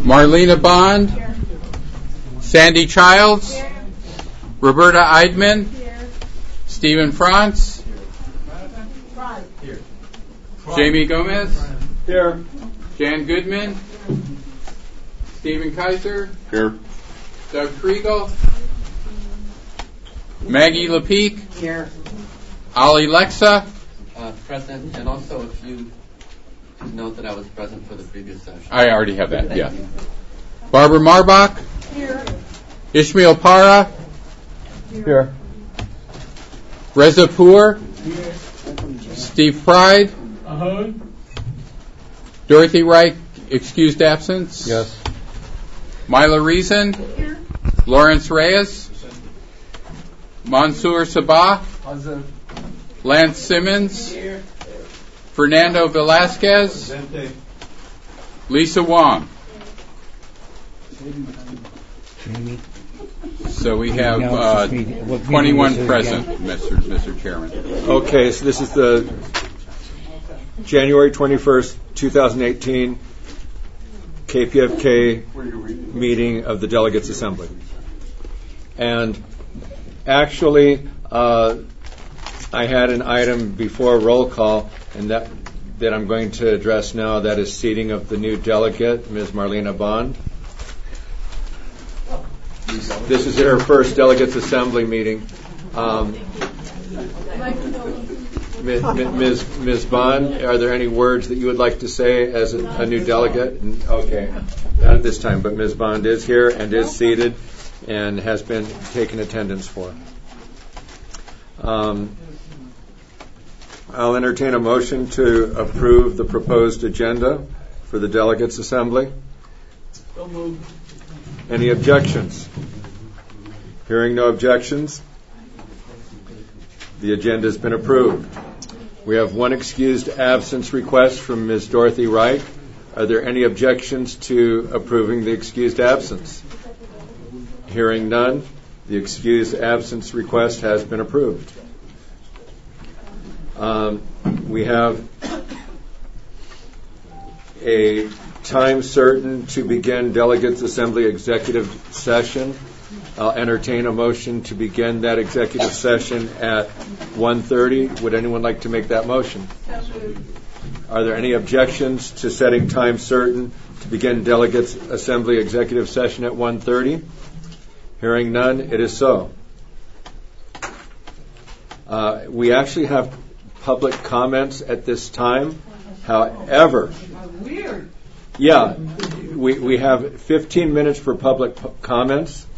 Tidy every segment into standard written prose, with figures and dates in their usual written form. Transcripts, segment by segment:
Marlena Bond. Sandy Childs. Roberta Eidman. Stephen Franz. Jamie Gomez. Here. Jan Goodman. Stephen Kaiser. Here. Doug Kriegel. Maggie Lepeak. Here. Ali Lexa. Present, and also if you could note that I was present for the previous session. I already have that, Thank yeah. you. Barbara Marbach. Here. Ishmael Para. Here. Reza Poor. Steve Pride. Dorothy Reich, excused absence. Yes. Myla Reason. Here. Lawrence Reyes. Mansour Sabah. Lance Simmons. Fernando Velasquez. Lisa Wong. So we have 21 present, Mr. Chairman. Okay, so this is the January 21st, 2018 KPFK meeting of the Delegates Assembly. And actually, I had an item before roll call, and that I'm going to address now. That is seating of the new delegate, Ms. Marlena Bond. This is her first Delegates Assembly meeting. Ms. Bond, are there any words that you would like to say as a new delegate? Okay, not at this time, but Ms. Bond is here and is seated and has been taken attendance for. I'll entertain a motion to approve the proposed agenda for the Delegates Assembly. So moved. Any objections? Hearing no objections, the agenda has been approved. We have one excused absence request from Ms. Dorothy Reich. Are there any objections to approving the excused absence? Hearing none, the excused absence request has been approved. We have a time certain to begin Delegates Assembly executive session. I'll entertain a motion to begin that executive session at 1:30. Would anyone like to make that motion? Are there any objections to setting time certain to begin Delegates Assembly executive session at 1:30? Hearing none, it is so. We actually have public comments at this time. However, Weird. yeah, we have 15 minutes for public comments.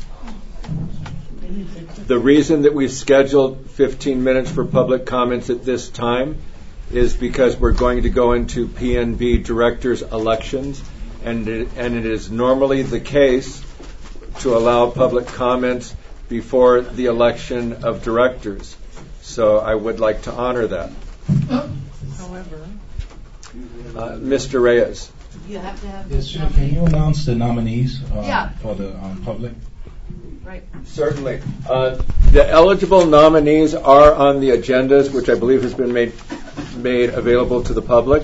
The reason that we've scheduled 15 minutes for public comments at this time is because we're going to go into PNB directors' elections, and it is normally the case to allow public comments before the election of directors. So I would like to honor that. However, Mr. Reyes. you have to have. Yes, sir. Can you announce the nominees Yeah. for the public? Right. Certainly. The eligible nominees are on the agendas, which I believe has been made available to the public.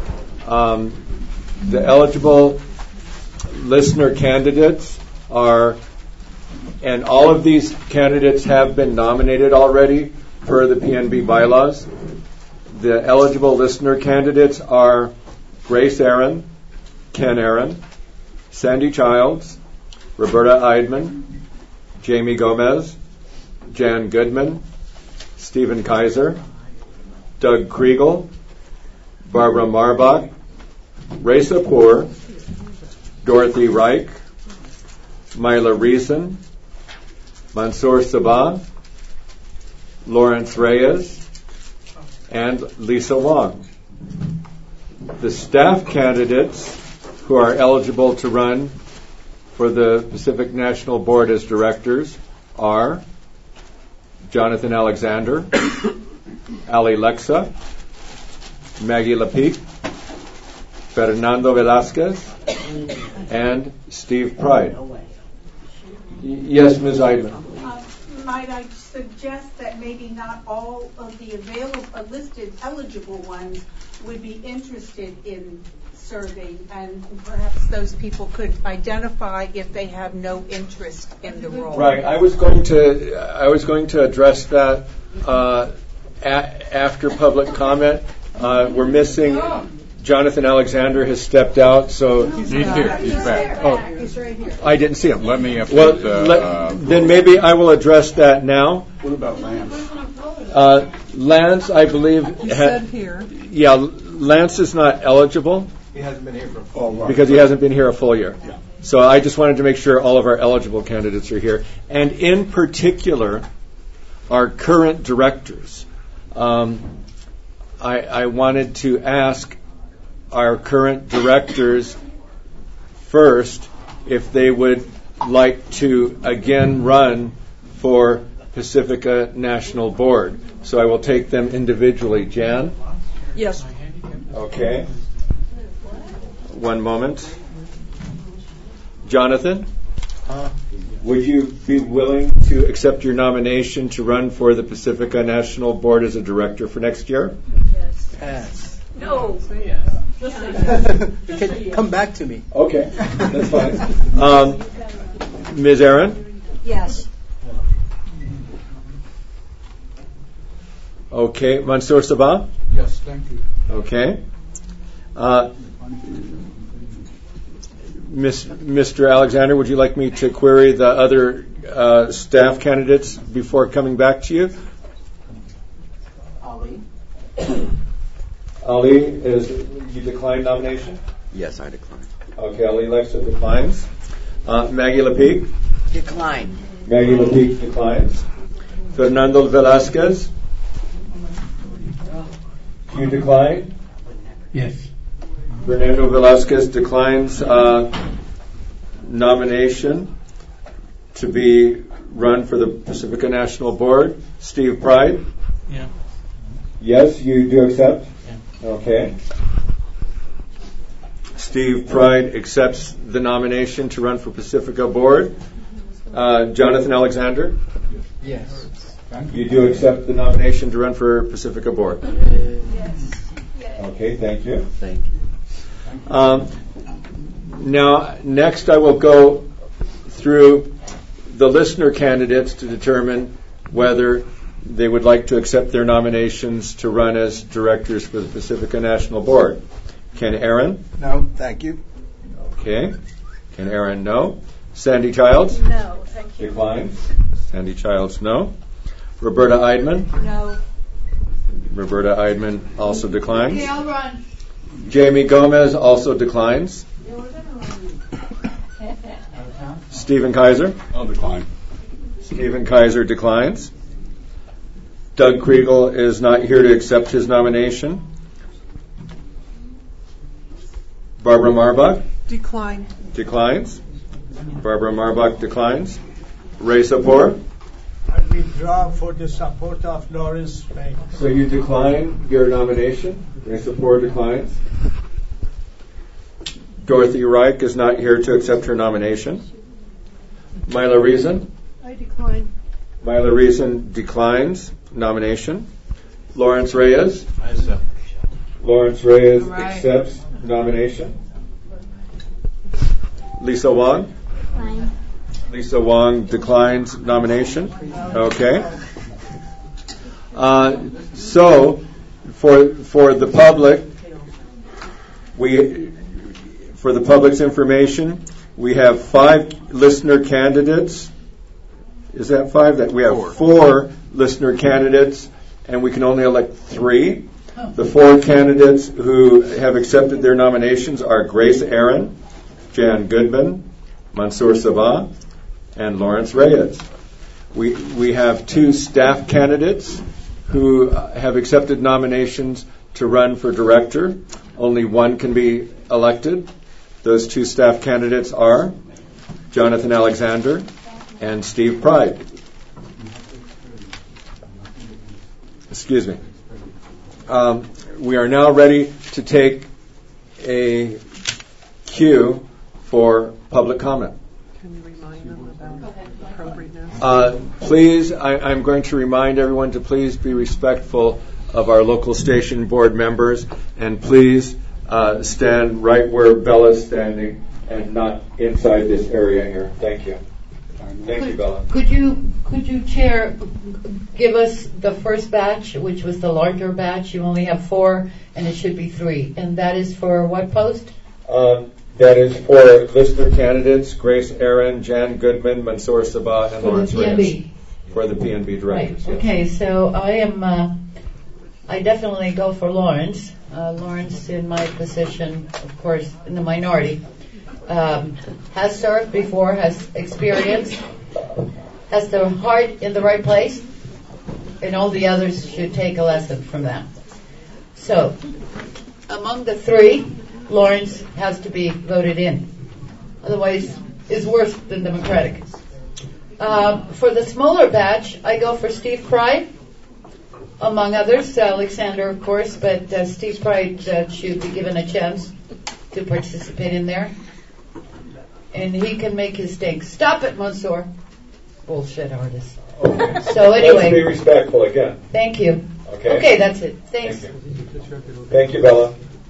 The eligible listener candidates are, and all of these candidates have been nominated already per the PNB bylaws. The eligible listener candidates are Grace Aaron, Ken Aaron, Sandy Childs, Roberta Eidman, Jamie Gomez, Jan Goodman, Stephen Kaiser, Doug Kriegel, Barbara Marbach, Reza Poor, Dorothy Reich, Myla Reason, Mansour Sabah, Lawrence Reyes, and Lisa Wong. The staff candidates who are eligible to run for the Pacific National Board as directors are Jonathan Alexander, Ali Lexa, Maggie Lepeak, Fernando Velasquez, and Steve Pride. Yes, Ms. Eidman. Might I suggest that maybe not all of the listed eligible ones would be interested in serving, and perhaps those people could identify if they have no interest in the role. Right. I was going to address that after public comment. We're missing. Jonathan Alexander has stepped out, so He's here. He's back. Oh, He's right here. I didn't see him. Let me update Well, then maybe I will address that now. What about Lance? Lance, I believe, He said here. yeah, Lance is not eligible He hasn't been here for a full because he hasn't been here a full year. So I just wanted to make sure all of our eligible candidates are here, and in particular, our current directors. I wanted to ask our current directors first if they would like to again run for Pacifica National Board. So I will take them individually. Jan? Yes. Okay. One moment. Jonathan? Would you be willing to accept your nomination to run for the Pacifica National Board as a director for next year? Yes. No. Come back to me. Okay, that's fine. Ms. Aaron? Yes. Okay. Mansour Sabah? Yes, thank you. Okay. Mr. Alexander, would you like me to query the other staff candidates before coming back to you? Ali, you decline nomination? Yes, I decline. Okay, Ali Lexa declines. Maggie Lepeque? Decline. Maggie Lepeque declines. Fernando Velasquez? You decline? Yes. Fernando Velasquez declines nomination to be run for the Pacifica National Board. Steve Pride? Yeah. Yes, you do accept? Yeah. Okay. Steve Pride accepts the nomination to run for Pacifica Board. Jonathan Alexander? Yes. You do accept the nomination to run for Pacifica Board? Yes. Okay, thank you. Thank you. Now, next I will go through the listener candidates to determine whether they would like to accept their nominations to run as directors for the Pacifica National Board. Ken Aaron? No, thank you. Okay. Ken Aaron, no. Sandy Childs? No, thank you. Declines. Sandy Childs, no. Roberta Eidman? No. Roberta Eidman also declines. Okay, I'll run. Jamie Gomez also declines. Stephen Kaiser? I'll decline. Stephen Kaiser declines. Doug Kriegel is not here to accept his nomination. Barbara Marbach? Decline. Declines. Barbara Marbach declines. Ray Sapor? I withdraw for the support of Lawrence Banks. So you decline your nomination. Ray Sapor declines. Dorothy Reich is not here to accept her nomination. Myla Reason? I decline. Myla Reason declines nomination. Lawrence Reyes? I accept. Lawrence Reyes Right. accepts nomination. Lisa Wong? Fine. Lisa Wong declines nomination. Okay. So, for the public, for the public's information, we have 5 listener candidates. Is that 5? That we have 4 listener candidates, and we can only elect 3. The 4 candidates who have accepted their nominations are Grace Aaron, Jan Goodman, Mansour Sabah, and Lawrence Reyes. We have 2 staff candidates who have accepted nominations to run for director. Only one can be elected. Those 2 staff candidates are Jonathan Alexander and Steve Pride. Excuse me. We are now ready to take a cue for public comment. Can you remind them about appropriateness? Please, I'm going to remind everyone to please be respectful of our local station board members, and please stand right where Bella's standing and not inside this area here. Thank you. Thank you, Bella. Could you, Chair, give us the first batch, which was the larger batch? You only have 4, and it should be 3. And that is for what post? That is for listener candidates, Grace Aaron, Jan Goodman, Mansour Sabah, and Lawrence Reyes. For the PNB directors. Right. Yes. Okay, so I definitely go for Lawrence. Lawrence, in my position, of course, in the minority, has served before, has experience, has the heart in the right place, and all the others should take a lesson from that. So, among the 3, Lawrence has to be voted in. Otherwise, it's worse than Democratic. For the smaller batch, I go for Steve Pride, among others, Alexander, of course, but Steve Pride should be given a chance to participate in there. And he can make his stink. Stop it, Mansour. Bullshit artist. Okay. So anyway. Let's be respectful again. Thank you. Okay, that's it. Thanks. Thank you, Bella.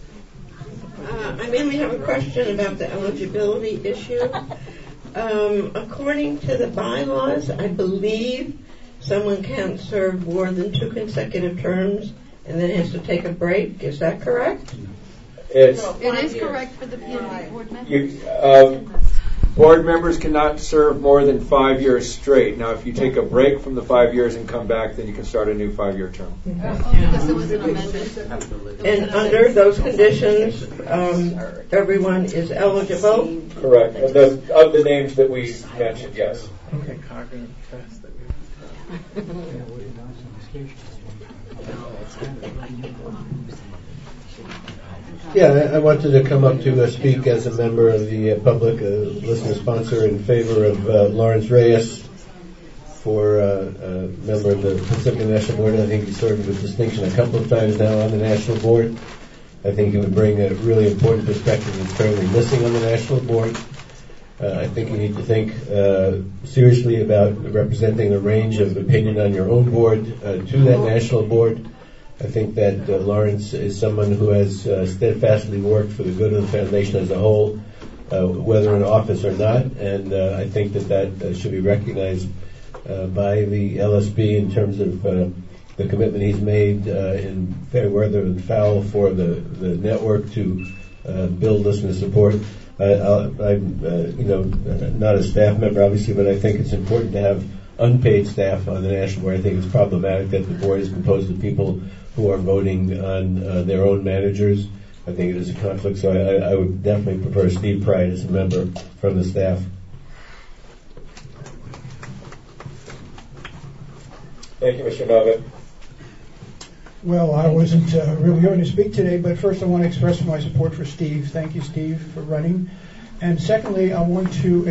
I mainly have a question about the eligibility issue. According to the bylaws, I believe someone can't serve more than 2 consecutive terms and then has to take a break. Is that correct? It is correct for the PNB board members. Board members cannot serve more than 5 years straight. Now, if you take a break from the 5 years and come back, then you can start a new 5-year term. Because it was an amendment. And under those conditions, everyone is eligible? Correct. And of the names that we mentioned, yes. Okay, cognitive test that Yeah, I wanted to come up to speak as a member of the public, listener sponsor in favor of Lawrence Reyes for a member of the Pacific National Board. I think he served with distinction a couple of times now on the National Board. I think he would bring a really important perspective that's currently missing on the National Board. I think you need to think seriously about representing a range of opinion on your own board to that National Board. I think that Lawrence is someone who has steadfastly worked for the good of the foundation as a whole, whether in office or not, and I think that should be recognized by the LSB in terms of the commitment he's made in fair weather and foul for the network to build listener support. I'm not a staff member, obviously, but I think it's important to have unpaid staff on the National Board. I think it's problematic that the board is composed of people who are voting on their own managers. I think it is a conflict, so I would definitely prefer Steve Pride as a member from the staff. Thank you, Mr. Novick. Well, I wasn't really going to speak today, but first I want to express my support for Steve. Thank you, Steve, for running. And secondly, I want to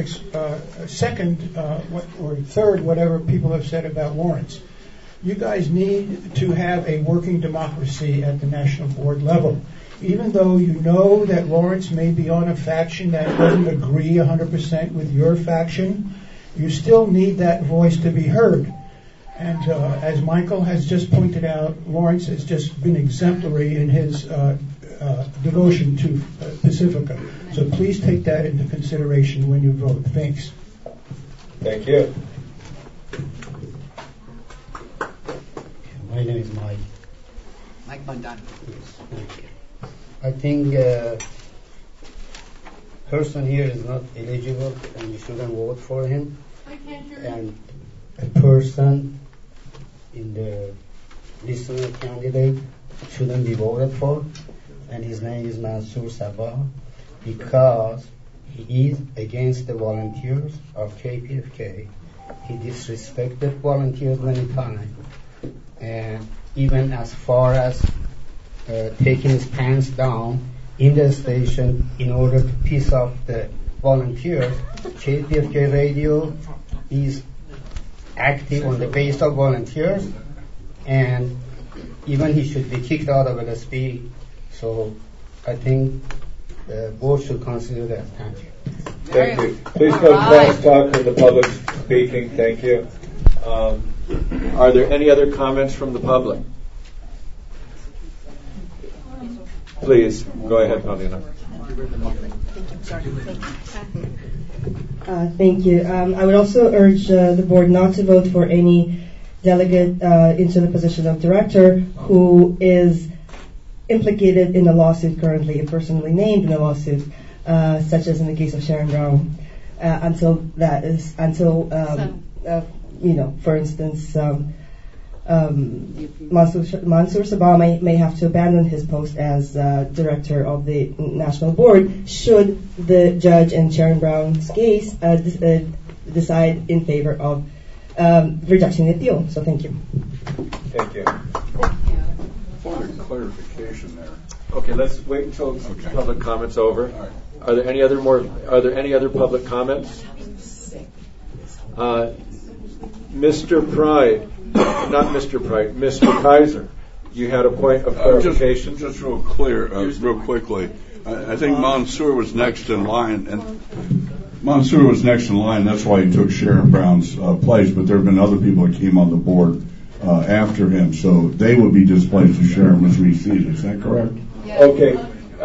third whatever people have said about Lawrence. You guys need to have a working democracy at the National Board level. Even though you know that Lawrence may be on a faction that doesn't agree 100% with your faction, you still need that voice to be heard. And as Michael has just pointed out, Lawrence has just been exemplary in his devotion to Pacifica. So please take that into consideration when you vote. Thanks. Thank you. My name is Mike. Mike Mondano. Yes, thank you. I think person here is not eligible and you shouldn't vote for him. And a person in the listener candidate shouldn't be voted for, and his name is Mansour Sabah, because he is against the volunteers of KPFK. He disrespected volunteers many times, and even as far as taking his pants down in the station in order to piss off the volunteers. KPFK radio is active on the base of volunteers, and even he should be kicked out of LSB. So I think the board should consider that. Thank you. Thank you. Please no cross-talk in the public speaking. Thank you. Are there any other comments from the public? Please, go ahead, Paulina. Thank you. I would also urge the board not to vote for any delegate into the position of director who is implicated in a lawsuit currently, or personally named in a lawsuit, such as in the case of Sharon Brown, for instance, Mansour Sabah may have to abandon his post as director of the national board should the judge in Sharon Brown's case decide in favor of rejecting the appeal. So thank you. Thank you. Point of clarification there. Okay, let's wait until public comments over. Right. Are there any other public comments? Mr. Kaiser, you had a point of clarification. Just real quickly. I think Mansour was next in line, That's why he took Sharon Brown's place. But there have been other people that came on the board after him, so they would be displaced if Sharon was reseated. Is that correct? Yeah. Okay.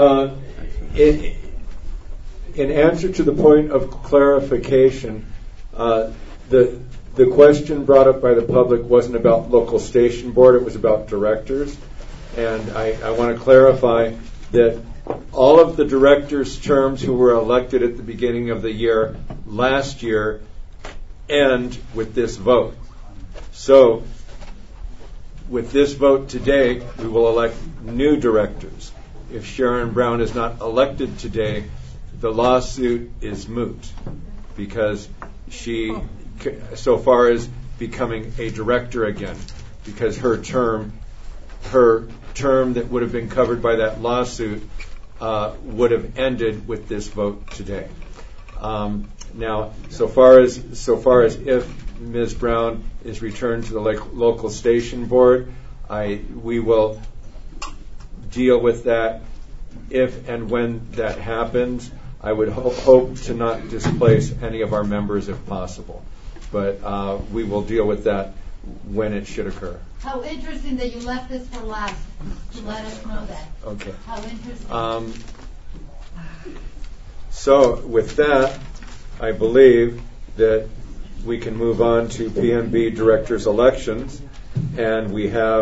In answer to the point of clarification, the question brought up by the public wasn't about local station board, it was about directors. And I want to clarify that all of the directors' terms who were elected at the beginning of the year last year end with this vote. So with this vote today, we will elect new directors. If Sharon Brown is not elected today, the lawsuit is moot because she, so far as becoming a director again, because her term that would have been covered by that lawsuit would have ended with this vote today. Now, so far as if Ms. Brown is returned to the local station board, we will deal with that if and when that happens. I would hope to not displace any of our members if possible, but we will deal with that when it should occur. How interesting that you left this for last to let us know that. Okay. How interesting. So with that, I believe that we can move on to PMB directors' elections, and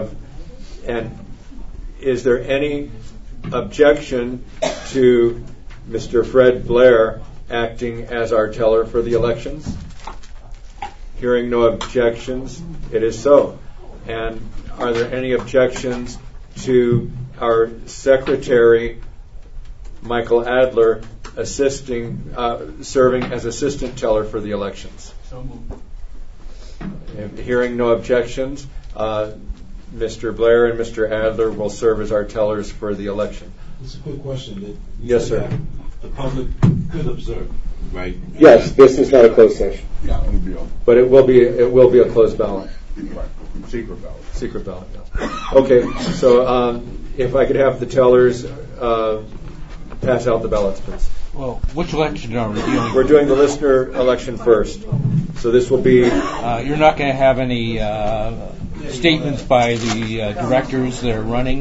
is there any objection to Mr. Fred Blair acting as our teller for the elections? Hearing no objections, it is so. And are there any objections to our secretary, Michael Adler, serving as assistant teller for the elections? So moved. Hearing no objections, Mr. Blair and Mr. Adler will serve as our tellers for the election. It's a quick question. Yes, sir. The public could observe, right? Yes, this is not a closed session. Yeah, it would be open. But it will be a closed ballot. Right. Secret ballot. Secret ballot, yes. Okay, so if I could have the tellers pass out the ballots, please. Well, which election are we dealing with? We're doing the listener election first. So this will be... you're not going to have any statements by the directors that are running?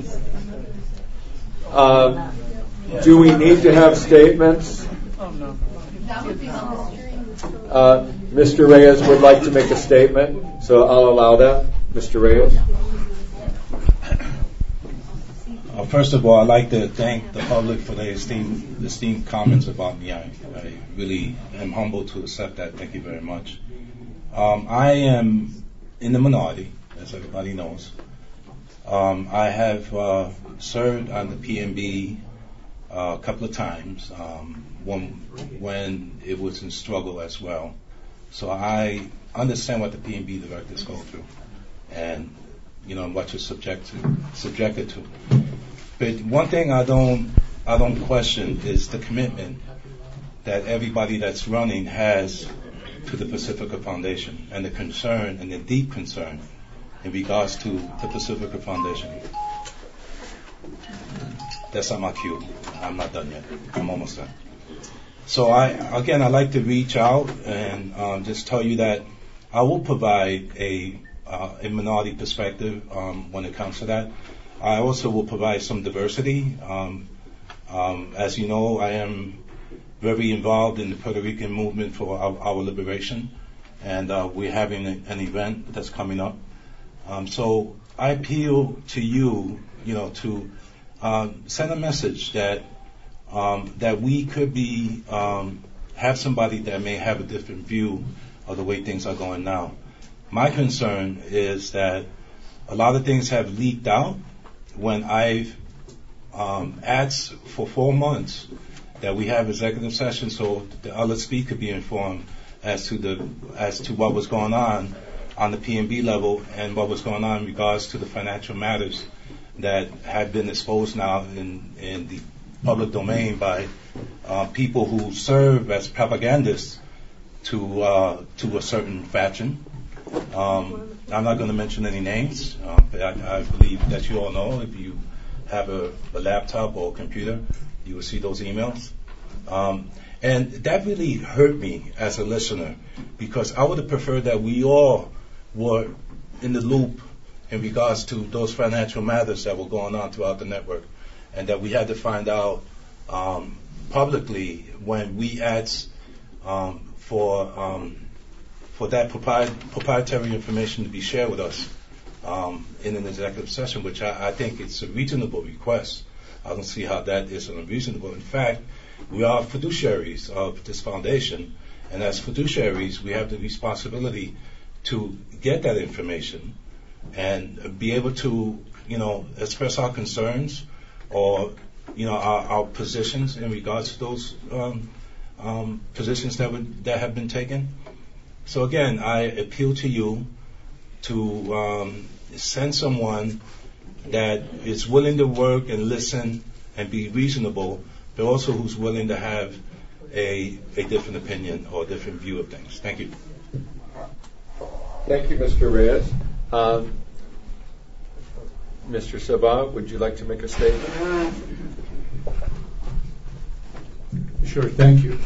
Do we need to have statements? Mr. Reyes would like to make a statement, so I'll allow that. Mr. Reyes. First of all, I'd like to thank the public for their esteemed comments about me. I really am humbled to accept that. Thank you very much. I am in the minority, as everybody knows. I have served on the PMB a couple of times, when it was in struggle as well. So I understand what the PMB directors go through, and what you're subjected to. But one thing I don't question is the commitment that everybody that's running has to the Pacifica Foundation, and the concern and the deep concern in regards to the Pacifica Foundation. That's not my cue. I'm not done yet. I'm almost done. So I'd like to reach out and just tell you that I will provide a minority perspective when it comes to that. I also will provide some diversity As you know, I am very involved in the Puerto Rican movement for our liberation, and we're having an event that's coming up. So I appeal to you, to send a message that we could be have somebody that may have a different view of the way things are going now. My concern is that a lot of things have leaked out when I've asked for 4 months that we have executive session so the LSP could be informed as to what was going on the P&B level and what was going on in regards to the financial matters that had been exposed now in the public domain by people who serve as propagandists to a certain faction. I'm not going to mention any names, but I believe that you all know. If you have a laptop or a computer, you will see those emails. And that really hurt me as a listener, because I would have preferred that we all were in the loop in regards to those financial matters that were going on throughout the network, and that we had to find out publicly when we asked for that proprietary information to be shared with us in an executive session, which I think it's a reasonable request. I don't see how that is unreasonable. In fact, we are fiduciaries of this foundation, and as fiduciaries, we have the responsibility to get that information and be able to, express our concerns or, our positions in regards to those positions that have been taken. So again, I appeal to you to send someone that is willing to work and listen and be reasonable, but also who's willing to have a different opinion or a different view of things. Thank you. Thank you, Mr. Reyes. Mr. Sabah, would you like to make a statement? Sure, thank you.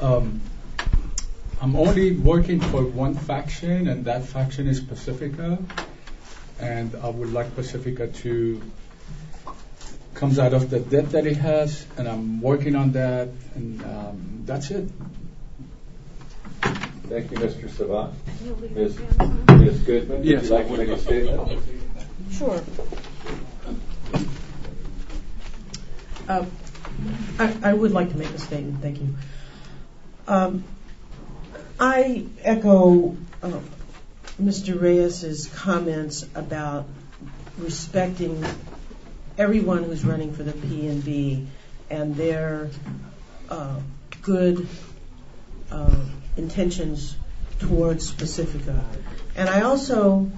I'm only working for one faction, and that faction is Pacifica, and I would like Pacifica to comes out of the debt that it has, and I'm working on that, and that's it. Thank you, Mr. Sabah. Ms. Goodman, yes, would you like to make a statement? Sure. I would like to make a statement. Thank you. I echo Mr. Reyes's comments about respecting everyone who's running for the P&B and their good intentions towards Pacifica. And I also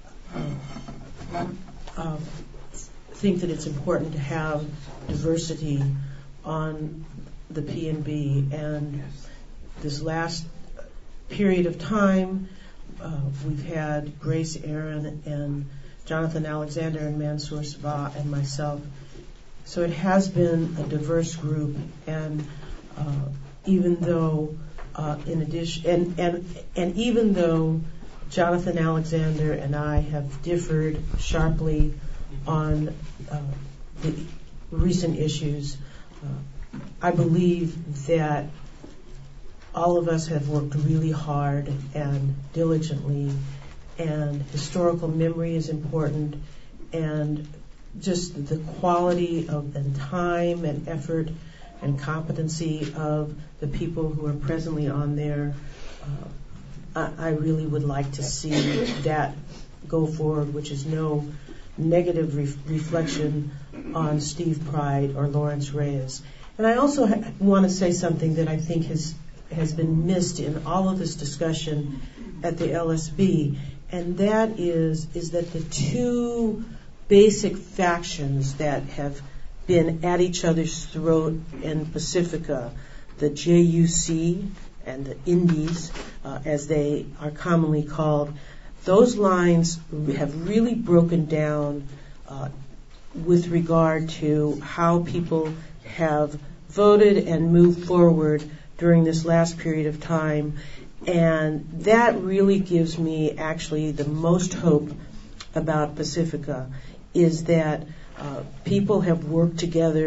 think that it's important to have diversity on the P&B. And this last period of time, we've had Grace Aaron and Jonathan Alexander and Mansour Sabah and myself. So it has been a diverse group, and even though in addition, and even though Jonathan Alexander and I have differed sharply on the recent issues, I believe that all of us have worked really hard and diligently, and historical memory is important, and just the quality of and time and effort and competency of the people who are presently on there. I really would like to see that go forward, which is no negative reflection on Steve Pride or Lawrence Reyes. And I also want to say something that I think has been missed in all of this discussion at the LSB, and that is that the two basic factions that have been at each other's throat in Pacifica, the JUC and the Indies, as they are commonly called, those lines have really broken down with regard to how people have voted and moved forward during this last period of time. And that really gives me actually the most hope about Pacifica, is that people have worked together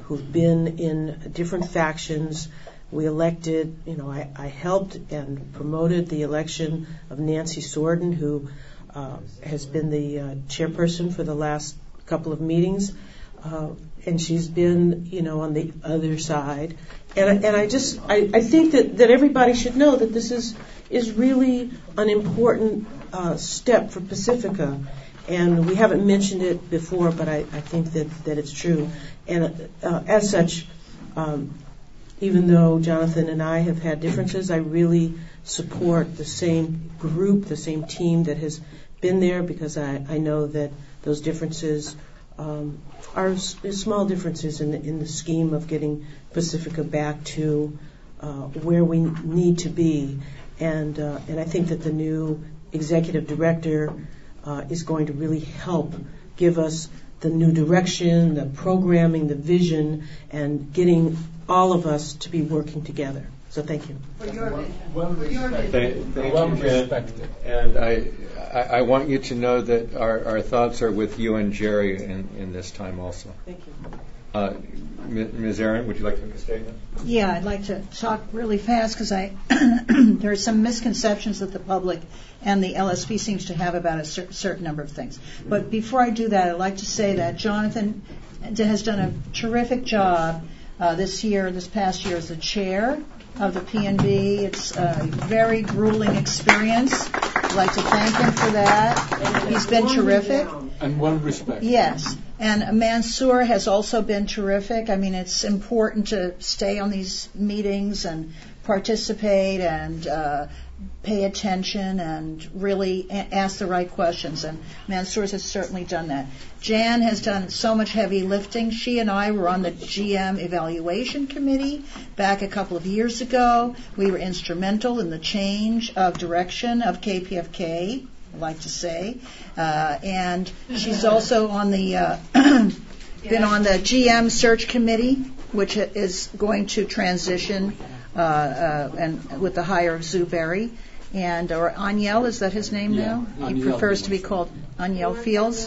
who've been in different factions. We elected, I helped and promoted the election of Nancy Sorden, who has been the chairperson for the last couple of meetings, and she's been, on the other side. And I think that everybody should know that this is really an important step for Pacifica. And we haven't mentioned it before, but I think that it's true. And as such, even though Jonathan and I have had differences, I really support the same group, the same team that has been there, because I know that those differences are small differences in the scheme of getting Pacifica back to where we need to be. And I think that the new executive director is going to really help give us the new direction, the programming, the vision, and getting all of us to be working together. So thank you. Thank you, Jen. And I want you to know that our thoughts are with you and Jerry in this time also. Thank you. Ms. Aaron, would you like to make a statement? Yeah, I'd like to talk really fast because there are some misconceptions that the public and the LSP seems to have about a certain number of things. But before I do that, I'd like to say that Jonathan has done a terrific job this past year as the chair of the PNB. It's a very grueling experience. I'd like to thank him for that. He's been terrific. And well respected. Yes. And Mansour has also been terrific. I mean, it's important to stay on these meetings and participate and pay attention and really ask the right questions. And Mansour has certainly done that. Jan has done so much heavy lifting. She and I were on the GM evaluation committee back a couple of years ago. We were instrumental in the change of direction of KPFK, I'd like to say. And she's also on the been on the GM search committee, which is going to transition and with the hire of Zuberi. Or Aniel, is that his name now? He prefers to be called Aniel Fields.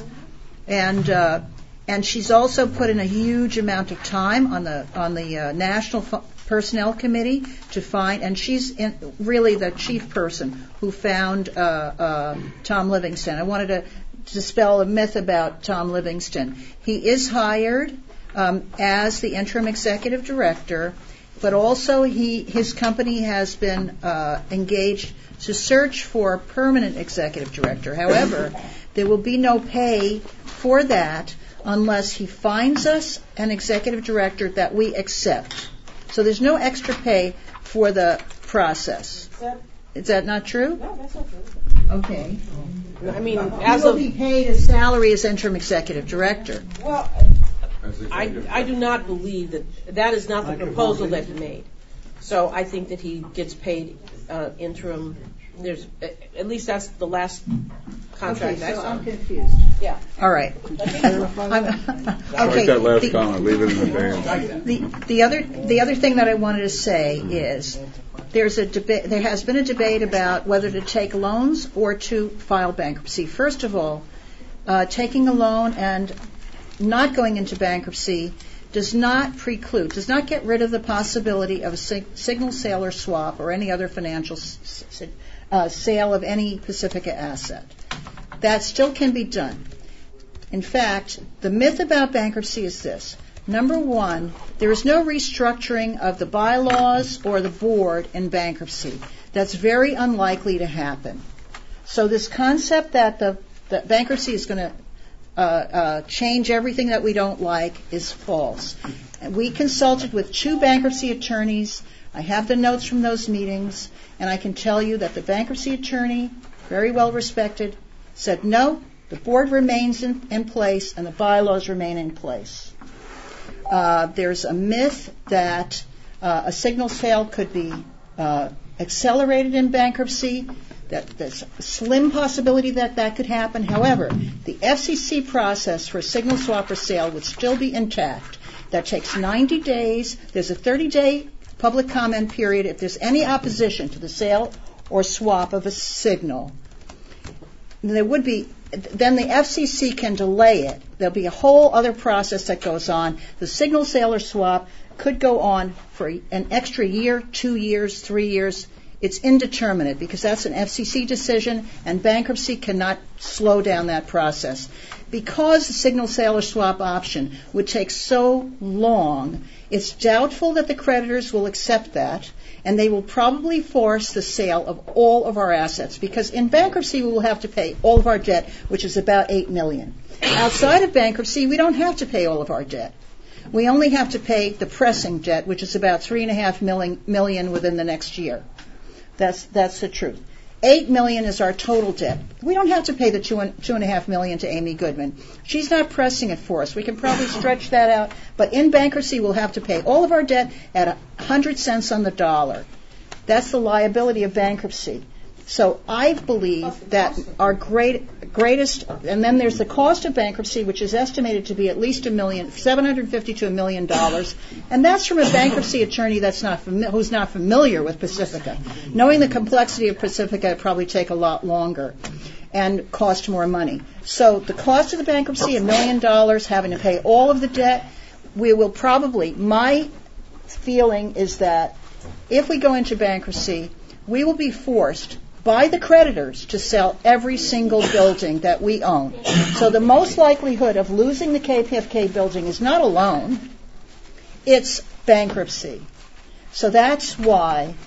And she's also put in a huge amount of time on the National Personnel Committee to find, and she's really the chief person who found Tom Livingston. I wanted to dispel a myth about Tom Livingston. He is hired as the interim executive director, but also his company has been engaged to search for a permanent executive director. However, there will be no pay for that unless he finds us an executive director that we accept. So there's no extra pay for the process. Is that not true? No, that's not true. Okay. I mean, he will be paid a salary as interim executive director. Well, I do not believe that is not the proposal that he made. So I think that he gets paid interim. There's at least that's the last contract I saw. I'm confused. Yeah. All right. Okay. Like that last comment. Leave it in the band. The other thing that I wanted to say is there has been a debate about whether to take loans or to file bankruptcy. First of all, taking a loan and not going into bankruptcy does not get rid of the possibility of a signal sale or swap or any other financial sale of any Pacifica asset. That still can be done. In fact, the myth about bankruptcy is this. Number one, there is no restructuring of the bylaws or the board in bankruptcy. That's very unlikely to happen. So this concept that the bankruptcy is going to change everything that we don't like is false. And we consulted with 2 bankruptcy attorneys. I have the notes from those meetings, and I can tell you that the bankruptcy attorney, very well respected, said no, the board remains in place and the bylaws remain in place. There's a myth that a signal sale could be accelerated in bankruptcy. There's a slim possibility that could happen. However, the FCC process for a signal swap or sale would still be intact. That takes 90 days. There's a 30-day public comment period if there's any opposition to the sale or swap of a signal. there would be, then the FCC can delay it. There'll be a whole other process that goes on. The signal sailor swap could go on for an extra year, 2 years, 3 years. It's indeterminate because that's an FCC decision, and bankruptcy cannot slow down that process. Because the signal sailor swap option would take so long, it's doubtful that the creditors will accept that, and they will probably force the sale of all of our assets, because in bankruptcy we will have to pay all of our debt, which is about $8 million. Outside of bankruptcy, we don't have to pay all of our debt. We only have to pay the pressing debt, which is about $3.5 million within the next year. That's the truth. $8 million is our total debt. We don't have to pay the $2.5 million to Amy Goodman. She's not pressing it for us. We can probably stretch that out. But in bankruptcy, we'll have to pay all of our debt at 100 cents on the dollar. That's the liability of bankruptcy. So I believe that our greatest, and then there's the cost of bankruptcy, which is estimated to be at least $750,000 to $1 million, and that's from a bankruptcy attorney who's not familiar with Pacifica. Knowing the complexity of Pacifica, it probably take a lot longer and cost more money. So the cost of the bankruptcy, $1 million, having to pay all of the debt, we will probably. My feeling is that if we go into bankruptcy, we will be forced by the creditors to sell every single building that we own. So the most likelihood of losing the KPFK building is not a loan, it's bankruptcy. So that's why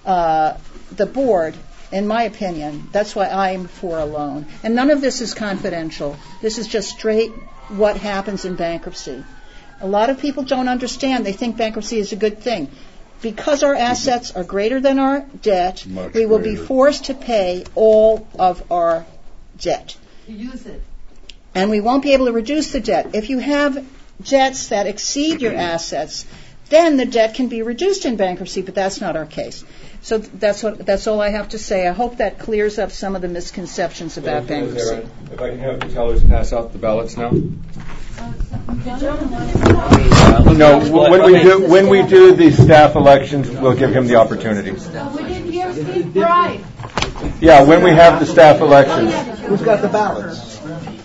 the board, in my opinion, that's why I'm for a loan. And none of this is confidential. This is just straight what happens in bankruptcy. A lot of people don't understand. They think bankruptcy is a good thing. Because our assets are greater than our debt, we will be forced to pay all of our debt. Use it. And we won't be able to reduce the debt. If you have debts that exceed your assets, then the debt can be reduced in bankruptcy, but that's not our case. So that's all I have to say. I hope that clears up some of the misconceptions about bankruptcy. If I can have the tellers pass out the ballots now. No, when we do the staff elections, we'll give him the opportunity. We didn't hear Steve Bride. Yeah, when we have the staff elections. Who's got the ballots?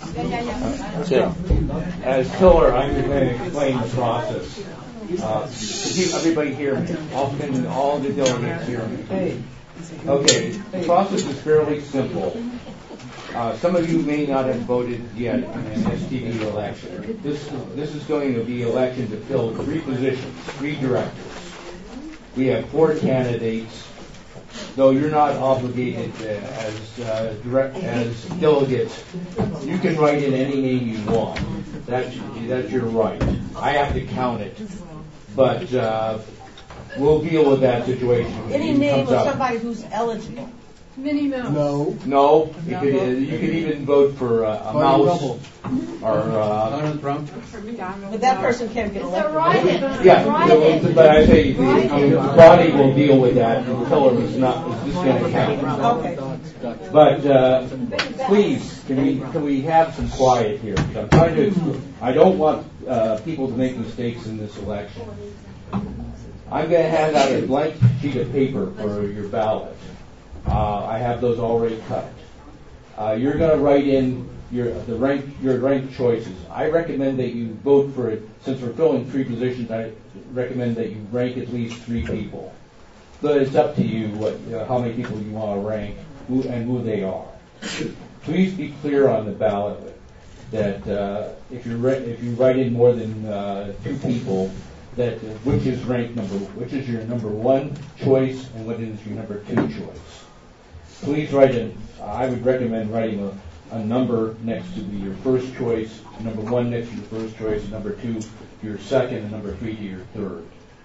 As tiller, I'm going to explain the process. To keep everybody hear me. All the delegates hear me. Okay, the process is fairly simple. Some of you may not have voted yet in an STD election. This is going to be election to fill 3 positions, 3 directors. We have 4 candidates, though you're not obligated as delegates. You can write in any name you want. That's your right. I have to count it, but we'll deal with that situation. Any name of somebody who's eligible. Minnie Mouse. No. You could even vote for a mouse or. But that person can't get elected. But I say the body will deal with that. The tiller is just going to count. Okay. But please, can we have some quiet here? I don't want people to make mistakes in this election. I'm going to hand out a blank sheet of paper for your ballot. I have those already cut. You're going to write in your ranked choices. I recommend that you vote for it. Since we're filling 3 positions, I recommend that you rank at least 3 people. But it's up to you how many people you want to rank and who they are. Please be clear on the ballot that if you write in more than 2 people, that which is your number 1 choice and what is your number 2 choice. Please write in. I would recommend writing a number next to your first choice, number 1 next to your first choice, and number 2 to your second, and number 3 to your third.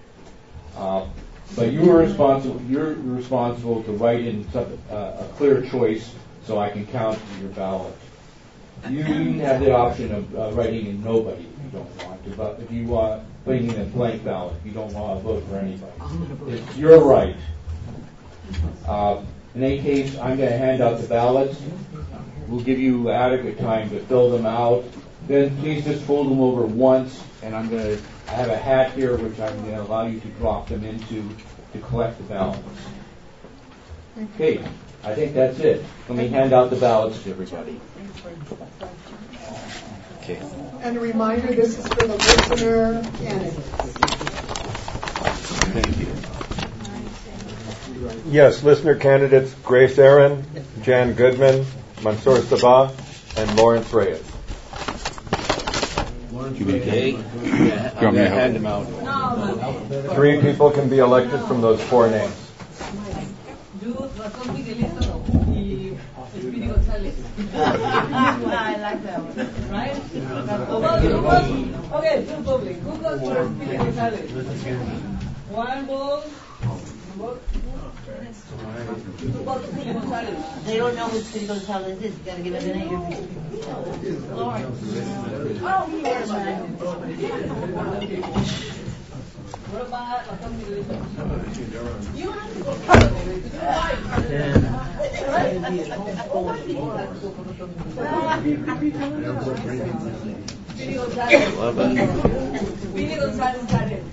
But you're responsible to write in a clear choice so I can count your ballot. You even have the option of writing in nobody if you don't want to, but if you want putting in a blank ballot, if you don't want to vote for anybody, it's your right. In any case, I'm going to hand out the ballots. We'll give you adequate time to fill them out. Then please just fold them over once, and I have a hat here which I'm going to allow you to drop them into to collect the ballots. Okay, I think that's it. Let me hand out the ballots to everybody. Okay. And a reminder, this is for the listener candidates. Thank you. Yes, listener candidates Grace Aaron, Jan Goodman, Mansour Sabah, and Lawrence Reyes. Okay. I'm going to hand them out. 3 people can be elected from those 4 names. I like that one. Right? Okay, to the public. Who goes for Speedy Gonzalez? One vote. They don't know who Speedy Gonzalez is. You gotta give it a name. Lawrence. Oh, he wears mine. What about you have to go Speedy Gonzalez got it.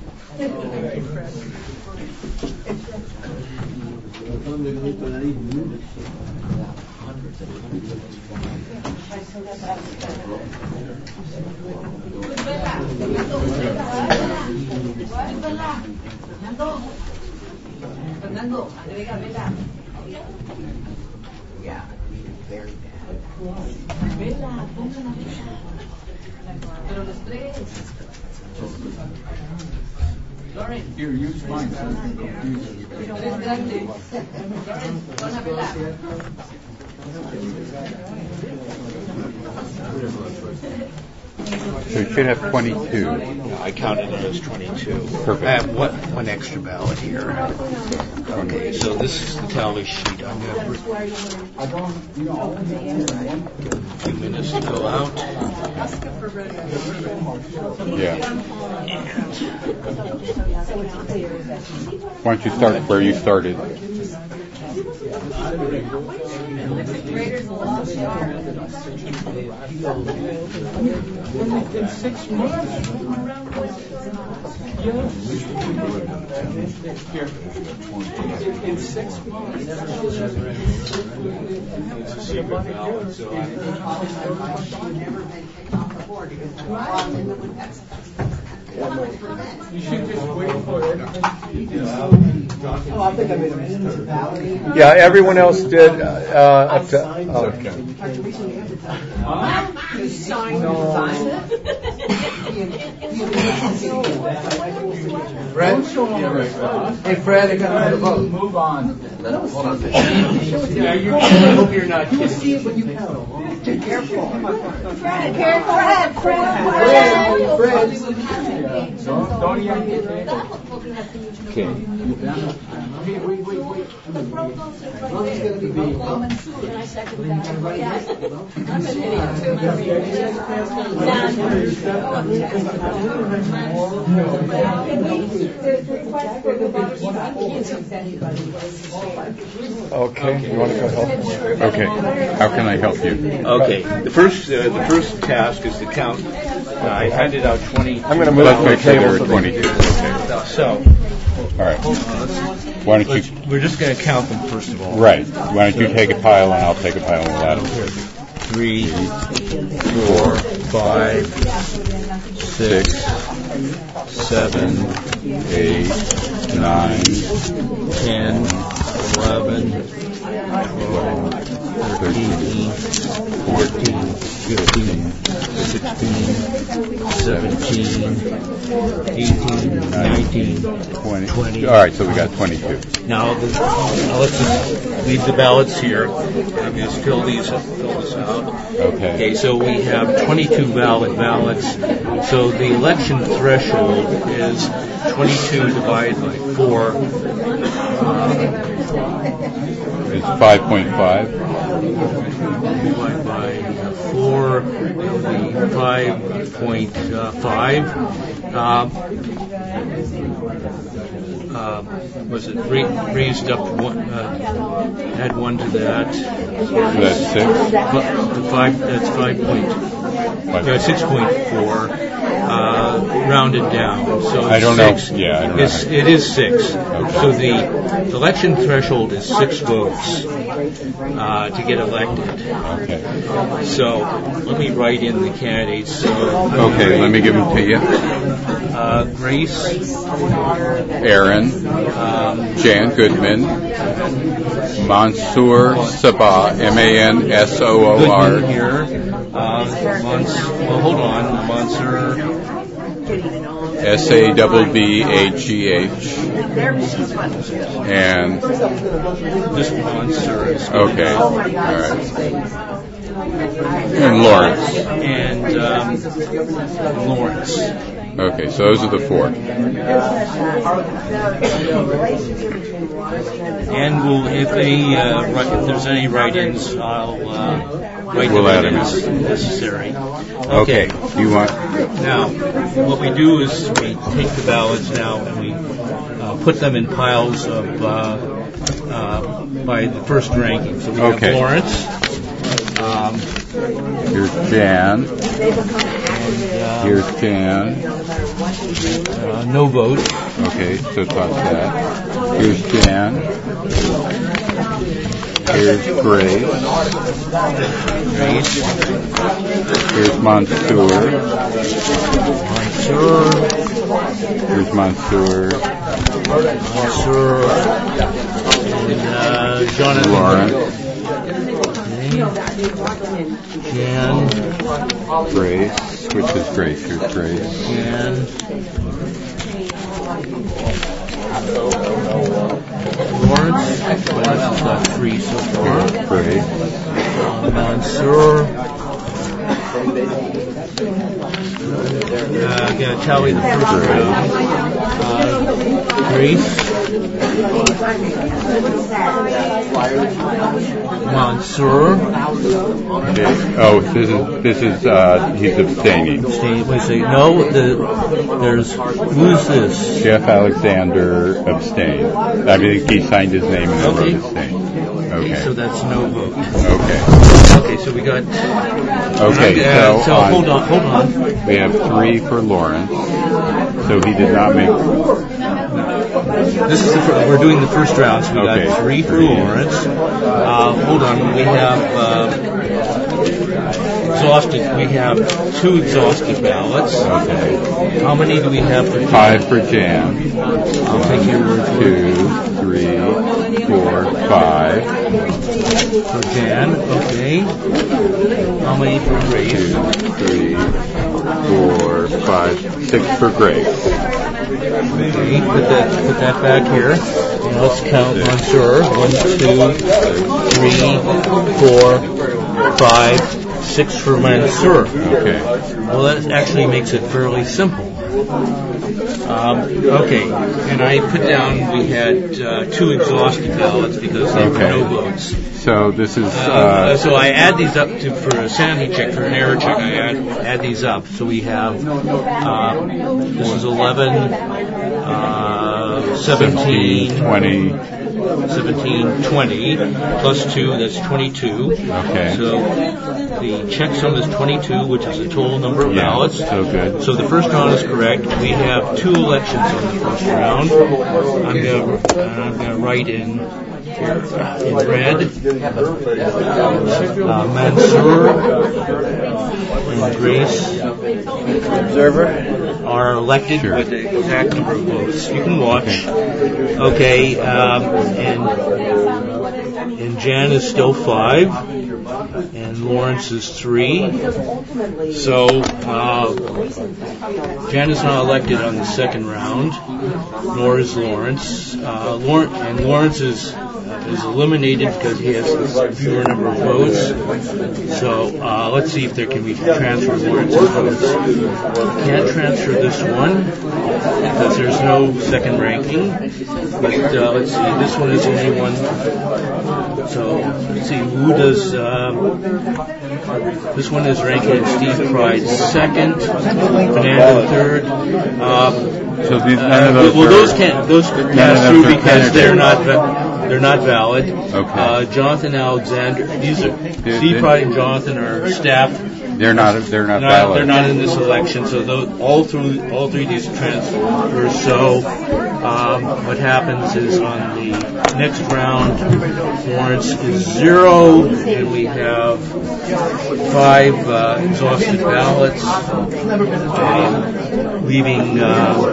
Fernando, agrega vela. Yeah, very bad. Vela, ponga la vela. Pero los 3. Lauren. Here, use mine. So you should have 22. I counted it as 22. Perfect. I have one extra ballot here. Okay, so this is the tally sheet. I'm going to a few minutes to go out. Yeah. Why don't you start where you started? In 6 months? Yes. In 6 months. You should just wait for it. Oh, I think I made a municipality. Yeah, everyone else did. Up to, okay. You signed Fred? Hey, Fred, I got another vote. Move on. Hold on. Yeah, I hope you're not. You will see it when you count. Be careful. Fred. Don't yank it. Okay. Wait. Okay, you want to go help? Okay, how can I help you? Okay, the first task is to count. I handed out 20. I'm going to move. Let's make sure there are 22. Okay. So, all right. Why don't you? We're just going to count them first of all. Right. Why don't you take a pile and I'll take a pile and we'll add them. 3, 4, 5, 6, 7, 8, 9, 10, 11, 12, 13, 14, 15, 16, 17, 18, 19, 20. All right, so we got 22. Now let's just leave the ballots here. I'm going to fill this out. Okay, so we have 22 valid ballots. So the election threshold is 22 divided by 4. It's 5.5. Divided by 4 will be 5.5. was it raised up one, add one to that. That's 6? That's 6.4, rounded down. So I don't know. Yeah, I don't know. It is 6. Okay. So the election threshold is 6 votes to get elected. Okay. So let me write in the candidates. Okay, let me give them to you. Grace, Aaron, Jan Goodman, Mansoor Sabah, Mansoor. Goodman here. Hold on, Mansoor. Sabbagh. And this Mansoor is okay. All right. And Lawrence. And Lawrence. Okay, so those are the 4. And if there's any write-ins, I'll write them in as necessary. Okay. You want? Now, what we do is we take the ballots now and we put them in piles of by the first ranking. So we have Lawrence. Here's Jan. Here's Jan. No vote. Okay, so toss that. Here's Jan. Here's Grace. Here's Mansoor. Here's Mansoor. And Jonathan. Lawrence. Jan. Grace. Which is Grace? Here's Grace. Jan. Lawrence has got 3 so far. Grace. Mansoor. Gonna tally the first round. Grace. Mansoor. Okay. Oh, this is he's abstaining. Wait a second. No, there's who's this? Jeff Alexander abstained. I mean, he signed his name and then wrote abstain. Okay. So that's no vote. Okay. Okay, so we got. Okay, so hold on. We have 3 for Lawrence. So he did not make. This is we're doing the first round, so we got 3 for Lawrence. Hold on, we have exhausted. We have 2 exhausted ballots. Okay. How many do we have for Jan? 5 for Jan. I'll take your word for 2, 3, 4, 5 for Jan. Okay. How many for Grace? 2, 3, 4, 5, 6 for Grace. Okay, put that back here. And let's count Mansoor. 1, 2, 3, 4, 5, 6 for Mansoor. Okay. Well, that actually makes it fairly simple. Okay, and I put down we had 2 exhausted ballots because there were no votes. So this is. So I add these up for a sanity check, for an error check. I add these up. So we have this is 11, 17, 20. 17, 20, plus 2, that's 22. Okay. So the checksum is 22, which is the total number of ballots. So good. So the first round is correct. We have 2 elections on the first round. I'm going to write in red, Mansoor and Grace Observer are elected with the exact number of votes. You can watch. Okay, and Jan is still 5, and Lawrence is 3. So Jan is not elected on the second round, nor is Lawrence. And Lawrence is is eliminated because he has a fewer number of votes. So let's see if there can be transfer of Lawrence's votes. Can't transfer this one because there's no second ranking. But let's see, this one is only one. So let's see, who does? This one is ranking Steve Pride second, Fernando third. So none of those. Well, those can't pass through because they're not valid. Okay. Jonathan Alexander. These are Steve Pride and Jonathan are staff. They're not valid. They're not in this election. So all three of these transfers. So what happens is on the next round, Lawrence is 0, and we have 5 exhausted ballots, leaving.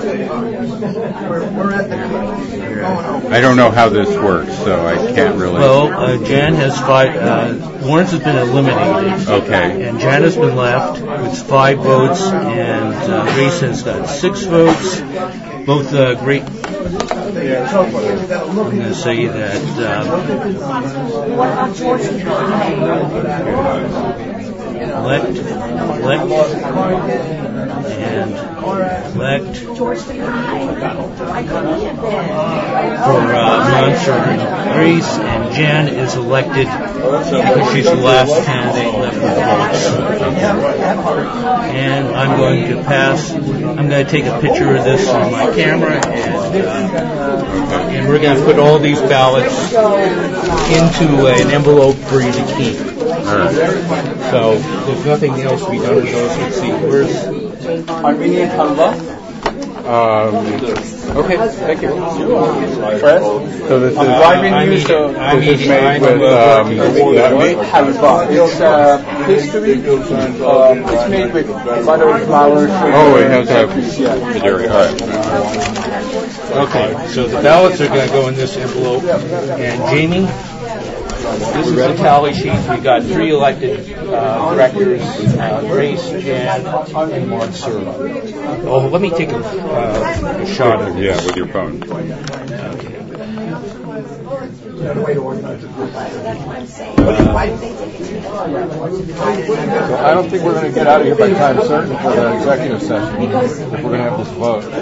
I don't know how this works, so I can't really. Well, Jan has 5. Lawrence has been eliminated. Okay. And Jan has been left with 5 votes, and Grace has got 6 votes. Both great. I'm going to say that. Elect, and elect for Monsieur Grace, and Jan is elected because she's the last candidate left with votes. And I'm going to pass. I'm going to take a picture of this on my camera, and we're going to put all these ballots into an envelope for you to keep. So there's nothing else to be done with those. Let's see, where's Armenian halva? Okay, thank you. Fred? So this is driving news. This is made with halva. It's pastry. It's made with butter, flour, sugar. Oh, it has the dairy. All right. Okay, so the ballots are going to go in this envelope. And Jamie, this is the tally sheet. We got 3 elected directors: Grace, Jan, and Monsieur. Oh, let me take a shot of this. Yeah, with your phone. I don't think we're going to get out of here by time certain for the executive session if we're going to have this vote. I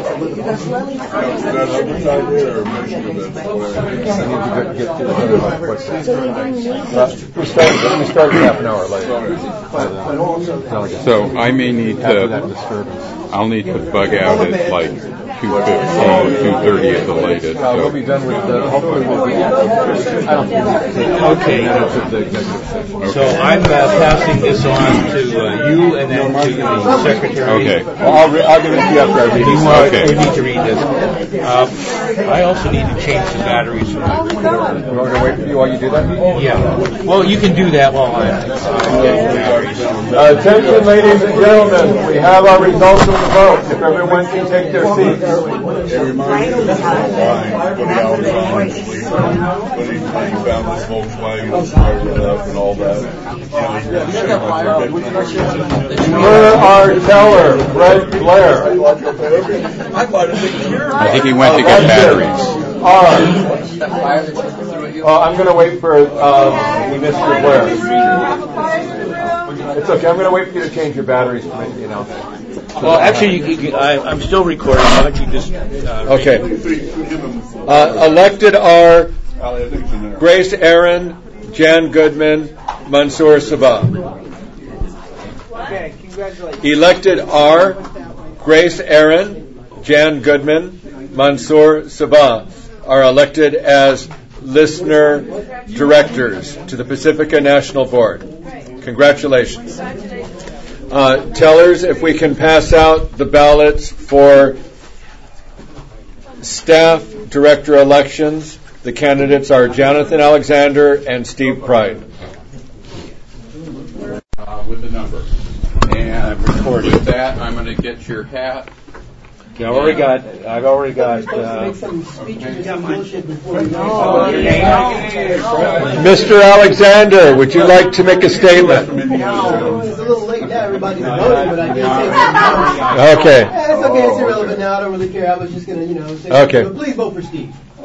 need to get to the we started half an hour late. So I may need to. I'll need to bug out at like 2:15, 2:30 at the latest. So we'll be done with hopefully we'll be. I don't think okay. So I'm passing this on to you and then to the secretary. Okay. Well, I'll give it to you after I read this. Okay. You need to read this. I also need to change the batteries for my recorder. You want to wait for you while you do that? Yeah. Well, you can do that while I'm getting batteries. Attention, ladies and gentlemen. We have our results of the vote. If everyone can take their seats. Where are Teller, Fred Blair? I think he went to get batteries. I'm going to wait for Mr. Blair. It's okay. I'm going to wait for you to change your batteries to make the announcement. Well, actually, I'm still recording. Why don't you just... okay. Elected are Grace Aaron, Jan Goodman, Mansour Sabah. Okay, congratulations. Elected are Grace Aaron, Jan Goodman, Mansour Sabah are elected as listener directors to the Pacifica National Board. Congratulations. Tellers, if we can pass out the ballots for staff director elections, the candidates are Jonathan Alexander and Steve Pride. With the number. And with that, I'm going to get your hat. I've already got. Mr. Alexander, would you like to make a statement? It's a little late now, everybody's voting, but I did say Okay. it's okay, it's irrelevant now, I don't really care. I was just going to, say, okay. But please vote for Steve.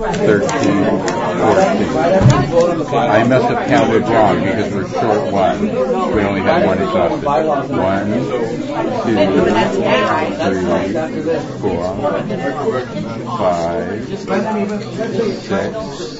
I must have counted wrong because we're short one. We only have one exhausted. 1, 2, 3, 4, 5, 6, 7,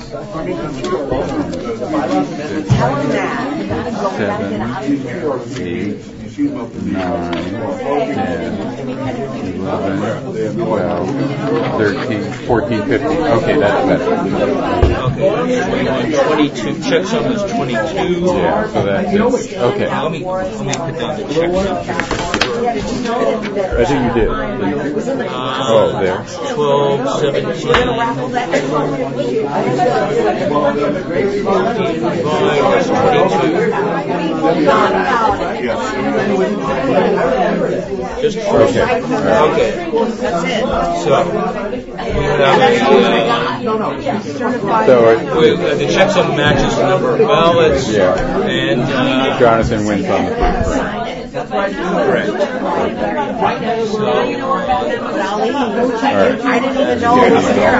8, 9, 10, 11, 12, 13, 14, 15. Okay, that's better. Okay, 22 checks on this 22. Yeah, so that's it. Okay. Let me put down the checks on here. I think you did. Oh, there. 12, 17, 22. Just okay. Okay. That's it. So the checksum matches the number of ballots. Yeah. And Jonathan wins on the first round. Correct. I didn't even know it was there.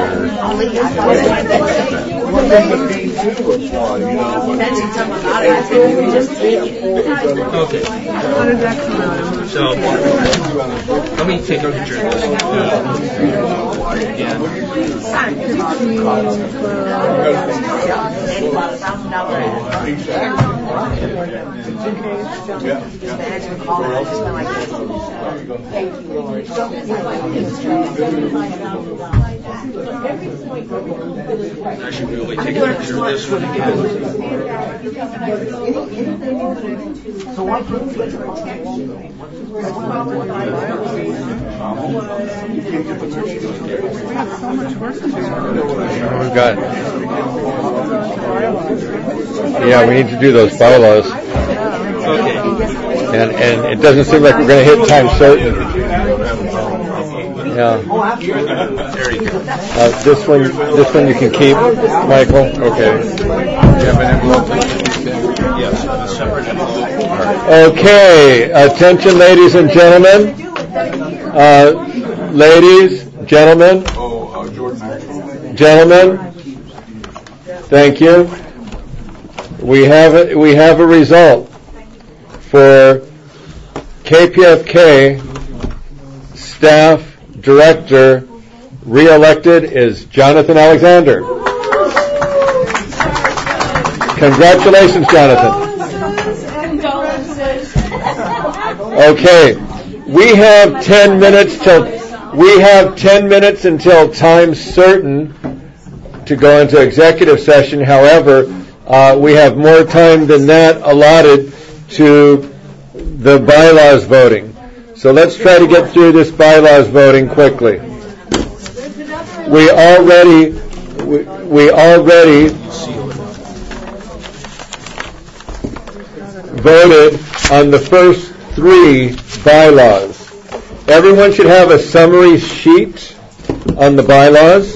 Mentioned something about it. I think we were just okay. So let me take a picture of this again. I should really take a picture of this one again. So why couldn't we get the protection? We've got. Yeah, we need to do those bylaws. And it doesn't seem like we're going to hit time certain. Yeah. This one you can keep, Michael. Okay. Do you have an envelope? Yes, a separate envelope. Okay. Attention, ladies and gentlemen. Ladies, gentlemen. Gentlemen. Thank you. We have a result for KPFK staff director. Re-elected is Jonathan Alexander. Congratulations, Jonathan. Okay, we have 10 minutes until time certain to go into executive session. However, we have more time than that allotted to the bylaws voting. So let's try to get through this bylaws voting quickly. We already voted on the first 3 bylaws. Everyone should have a summary sheet on the bylaws.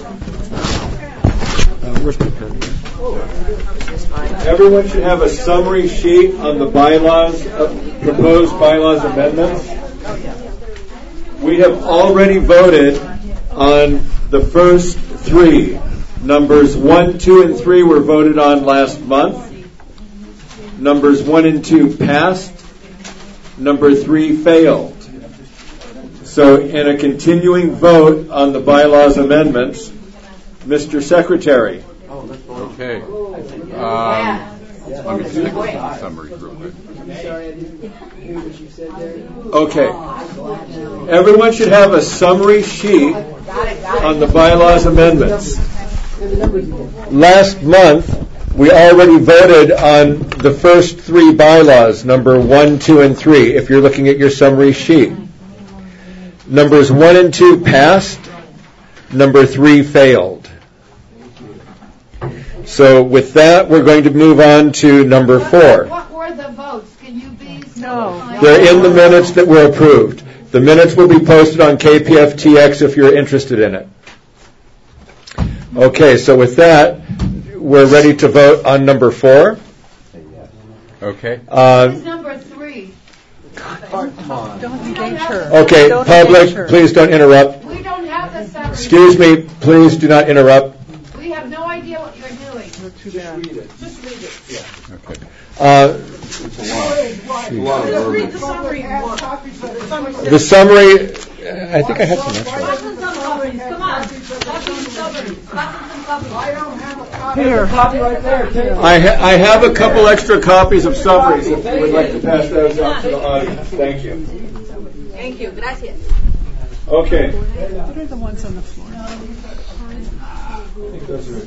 Everyone should have a summary sheet on the bylaws, proposed bylaws amendments. We have already voted on the first 3. Numbers 1, 2, and 3 were voted on last month. Numbers 1 and 2 passed. Number 3 failed. So in a continuing vote on the bylaws amendments, Mr. Secretary. Okay. Let me stick with the summary real quick. Okay. Everyone should have a summary sheet on the bylaws amendments. Last month, we already voted on the first 3 bylaws, number 1, 2, and 3, if you're looking at your summary sheet. Numbers 1 and 2 passed. Number 3 failed. So with that, we're going to move on to number 4. What were the votes? Can you be They're in the minutes that were approved. The minutes will be posted on KPFTX if you're interested in it. Okay, so with that, we're ready to vote on number 4. Okay. What's number 3? Don't engage her. Okay, public, please don't interrupt. We don't have the summary. Excuse me, please do not interrupt. too bad. read it. Just read it. Yeah. Okay. It's a lot of Read the verbiage. summary. The summary, I think I have some extra. Come on. Here. I have a couple extra copies of summaries if you would like to pass those out to the audience. Thank you. Thank you. Gracias. Okay. What are the ones on the floor? I think those are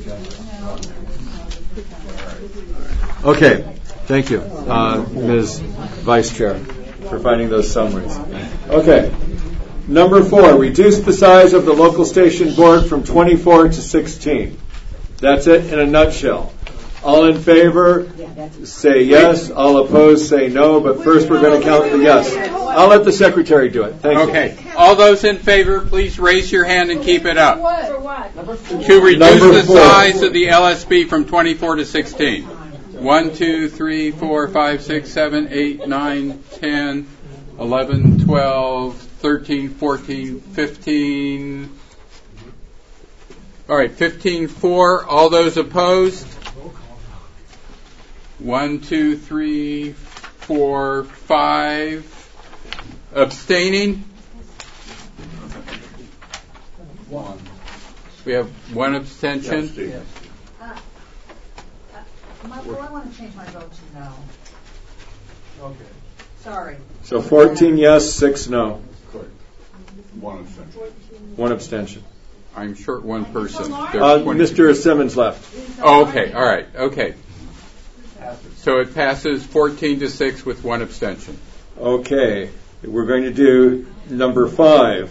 agenda. Okay. Thank you, Ms. Vice Chair, for finding those summaries. Okay. Number 4, reduce the size of the local station board from 24 to 16. That's it in a nutshell. All in favor, say yes. All opposed, say no. But first we're going to count the yes. I'll let the secretary do it. Thank you. Okay. All those in favor, please raise your hand and keep it up. For what? To reduce Number the 4. size of the LSB from 24 to 16. 1, 2, 3, 4, 5, 6, 7, 8, 9, 10, 11, 12, 13, 14, 15. All right, 15-4. All those opposed? 1, 2, 3, 4, 5. Abstaining? 1. We have 1 abstention. Michael, I want to change my vote to no. Okay. Sorry. So 14 yes, 6 no. Correct. 1 abstention. 1 abstention. I'm short 1 person. Mr. Simmons left. Oh, okay. All right. Okay. So it passes 14 to 6 with 1 abstention. Okay. We're going to do number 5.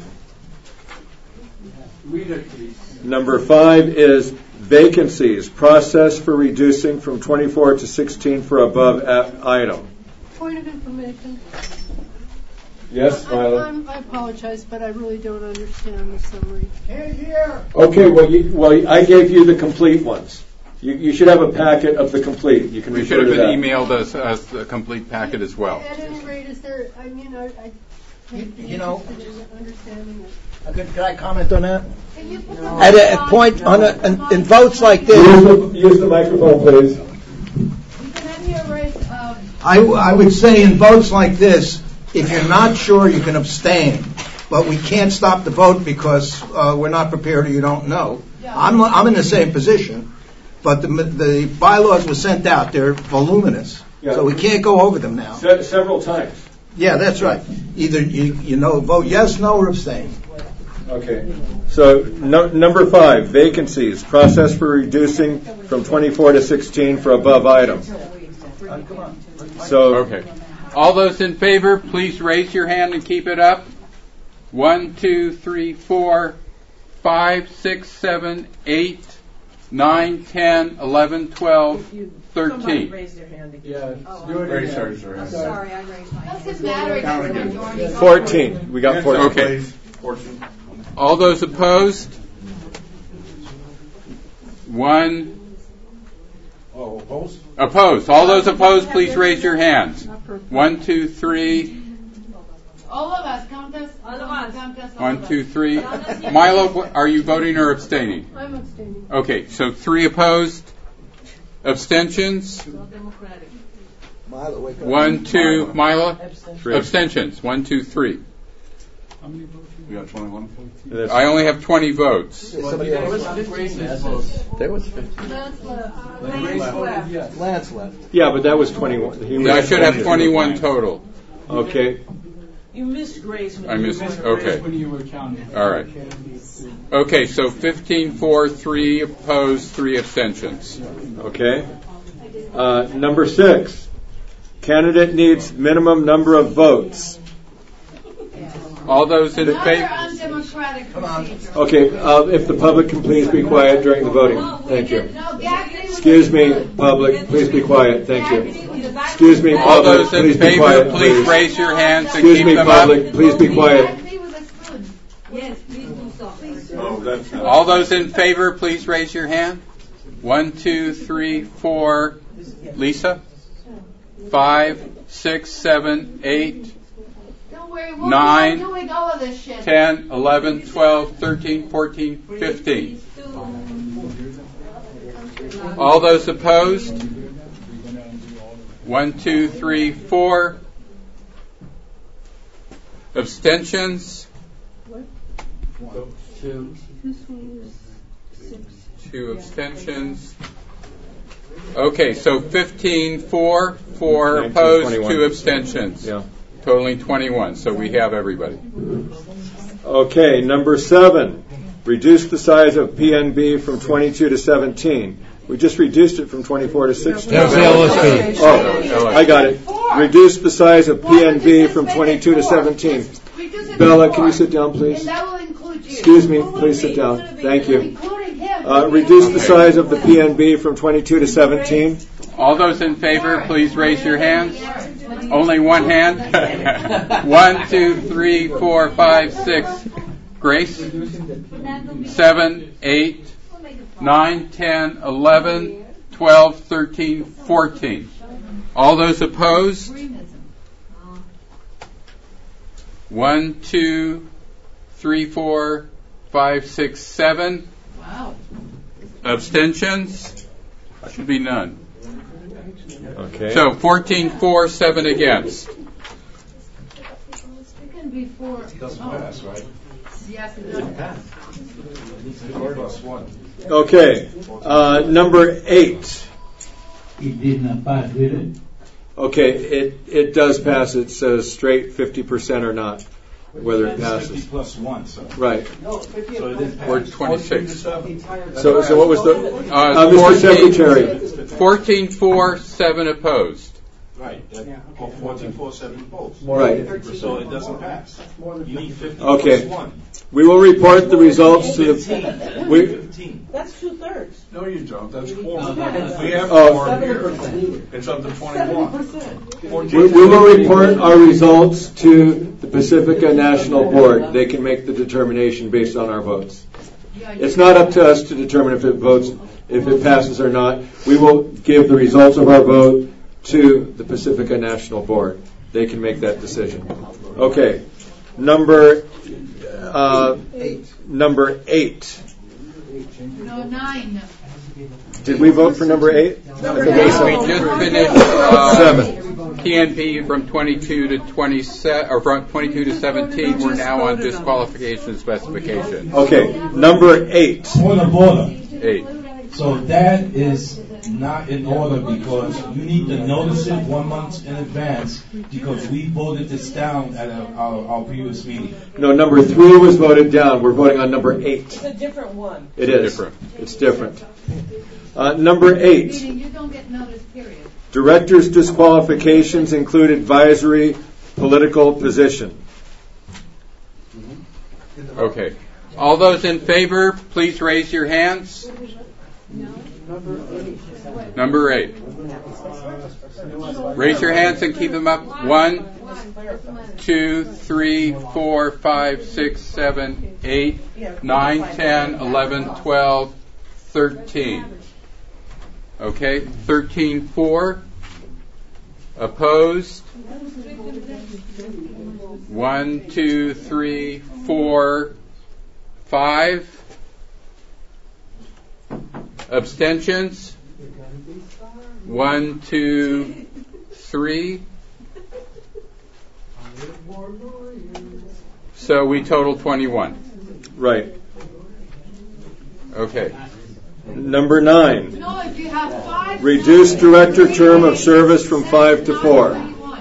Read it, please. Number 5 is vacancies, process for reducing from 24 to 16 for above item. Point of information. Yes, Milo? I apologize, but I really don't understand the summary. Okay, well, I gave you the complete ones. You should have a packet of the complete. You can We refer should have to been that. emailed us the complete packet as well. At any rate, is there, I mean, I You know, understanding it. could I comment on that? Can you put At a point in votes like this, Use the microphone, please. I would say in votes like this, if you're not sure, you can abstain. But we can't stop the vote because we're not prepared or you don't know. I'm in the same position, but the bylaws were sent out. They're voluminous, so we can't go over them now. Several times. Yeah, that's right. Either vote yes, no, or abstain. Okay. So number 5, vacancies, process for reducing from 24 to 16 for above item. So okay. All those in favor, please raise your hand and keep it up. 1, 2, 3, 4, 5, 6, 7, 8, 9, 10, 11, 12, 13. Somebody raised their hand again. I'm sorry, I raised my hand. Doesn't matter. 14. We got 14. Okay. All those opposed? 1. Oh, opposed? Opposed. All those opposed, please raise your hands. 1, 2, 3. All of us. Count us. All of us. Count us. 1, 2, 3. Milo, are you voting or abstaining? I'm abstaining. Okay, so 3 opposed. Abstentions? 1, 2. Milo? Abstentions. 1, 2, 3. How many votes? We got 21. I only have 20 votes. There was 15. Lance left. Yeah, but that was 21. I should have 21 total. Okay. You missed Grace. I missed. Okay. When you were counting. All right. Okay, so 15-4, 3 opposed, 3 abstentions. Okay. Number 6, candidate needs minimum number of votes. All those in Another favor? undemocratic procedure. Okay, if the public can please be quiet during the voting. Thank you. Excuse me, public, please be quiet. Thank you. Excuse me, All public, those in please be favor, quiet, please please. raise your hands and Excuse keep me, them public, up. please be quiet. Yes, please do so. Oh, that's not. All those in favor, please raise your hand. 1, 2, 3, 4. Lisa? 5, 6, 7, 8. Don't worry, we'll 9, be doing all of this shit. 10, 11, 12, 13, 14, 15. All those opposed? 1, 2, 3, 4. Abstentions? 2 abstentions. Okay, so 15 for, 4 opposed, 2 abstentions. Yeah. Totaling 21. So we have everybody. Okay, number 7. Reduce the size of PNB from 22 to 17. We just reduced it from 24 to 16. That's the LSP. Oh, I got it. Reduce the size of PNB from 22 to 17. Bella, can you sit down, please? And that will include you. Excuse me, please sit down. Thank you. Reduce the size of the PNB from 22 to 17. All those in favor, please raise your hands. Only one hand. 1, 2, 3, 4, 5, 6. Grace? 7, 8, 9, 10, 11, 12, 13, 14. All those opposed? 1, 2, 3, 4, 5, 6, 7. Wow. Abstentions? Should be none. Okay. So 14 for, 7 against. It can be 4. It doesn't pass, right? Yes, it does pass. Okay. Number 8. It did not pass, did it? Okay, it does pass. It says straight 50% or not, whether it passes. 50 plus 1, so. Right. So it didn't pass. Or 26. So what was the... Mr. Secretary. 14 for, 7 opposed. Right. 14 for, 7 opposed. Right. So it doesn't pass. You need 50 Okay. plus 1. We will report the results to the... 15. That's 2/3. No, you don't. That's 4. We have Oh. 4 here. It's up to 21. We will report our results to the Pacifica National Board. They can make the determination based on our votes. It's not up to us to determine if it passes or not. We will give the results of our vote to the Pacifica National Board. They can make that decision. Okay. Number 8. No, 9. Did we vote for number 8? Number We 9. just finished 7. PNP from 22 to 27, or from 22 to 17. We're now on disqualification specification. Okay. Number 8. Point of order. 8. So that is not in order because you need to notice it 1 month in advance because we voted this down at our previous meeting. No, number 3 was voted down. We're voting on number 8. It's a different one. It is. It's different. Number 8. Meaning you don't get notice, period. Directors' disqualifications include advisory political position. Okay. All those in favor, please raise your hands. Number 8. Raise your hands and keep them up. 1, 2, 3, 4, 5, 6, 7, 8, 9, 10, 11, 12, 13. Okay, 13 for. Opposed? 1, 2, 3, 4, 5. Abstentions? 1, 2, 3. So we total 21. Right. Okay. Number 9. No, if you have 5. Reduce director term of service from 5 to 4.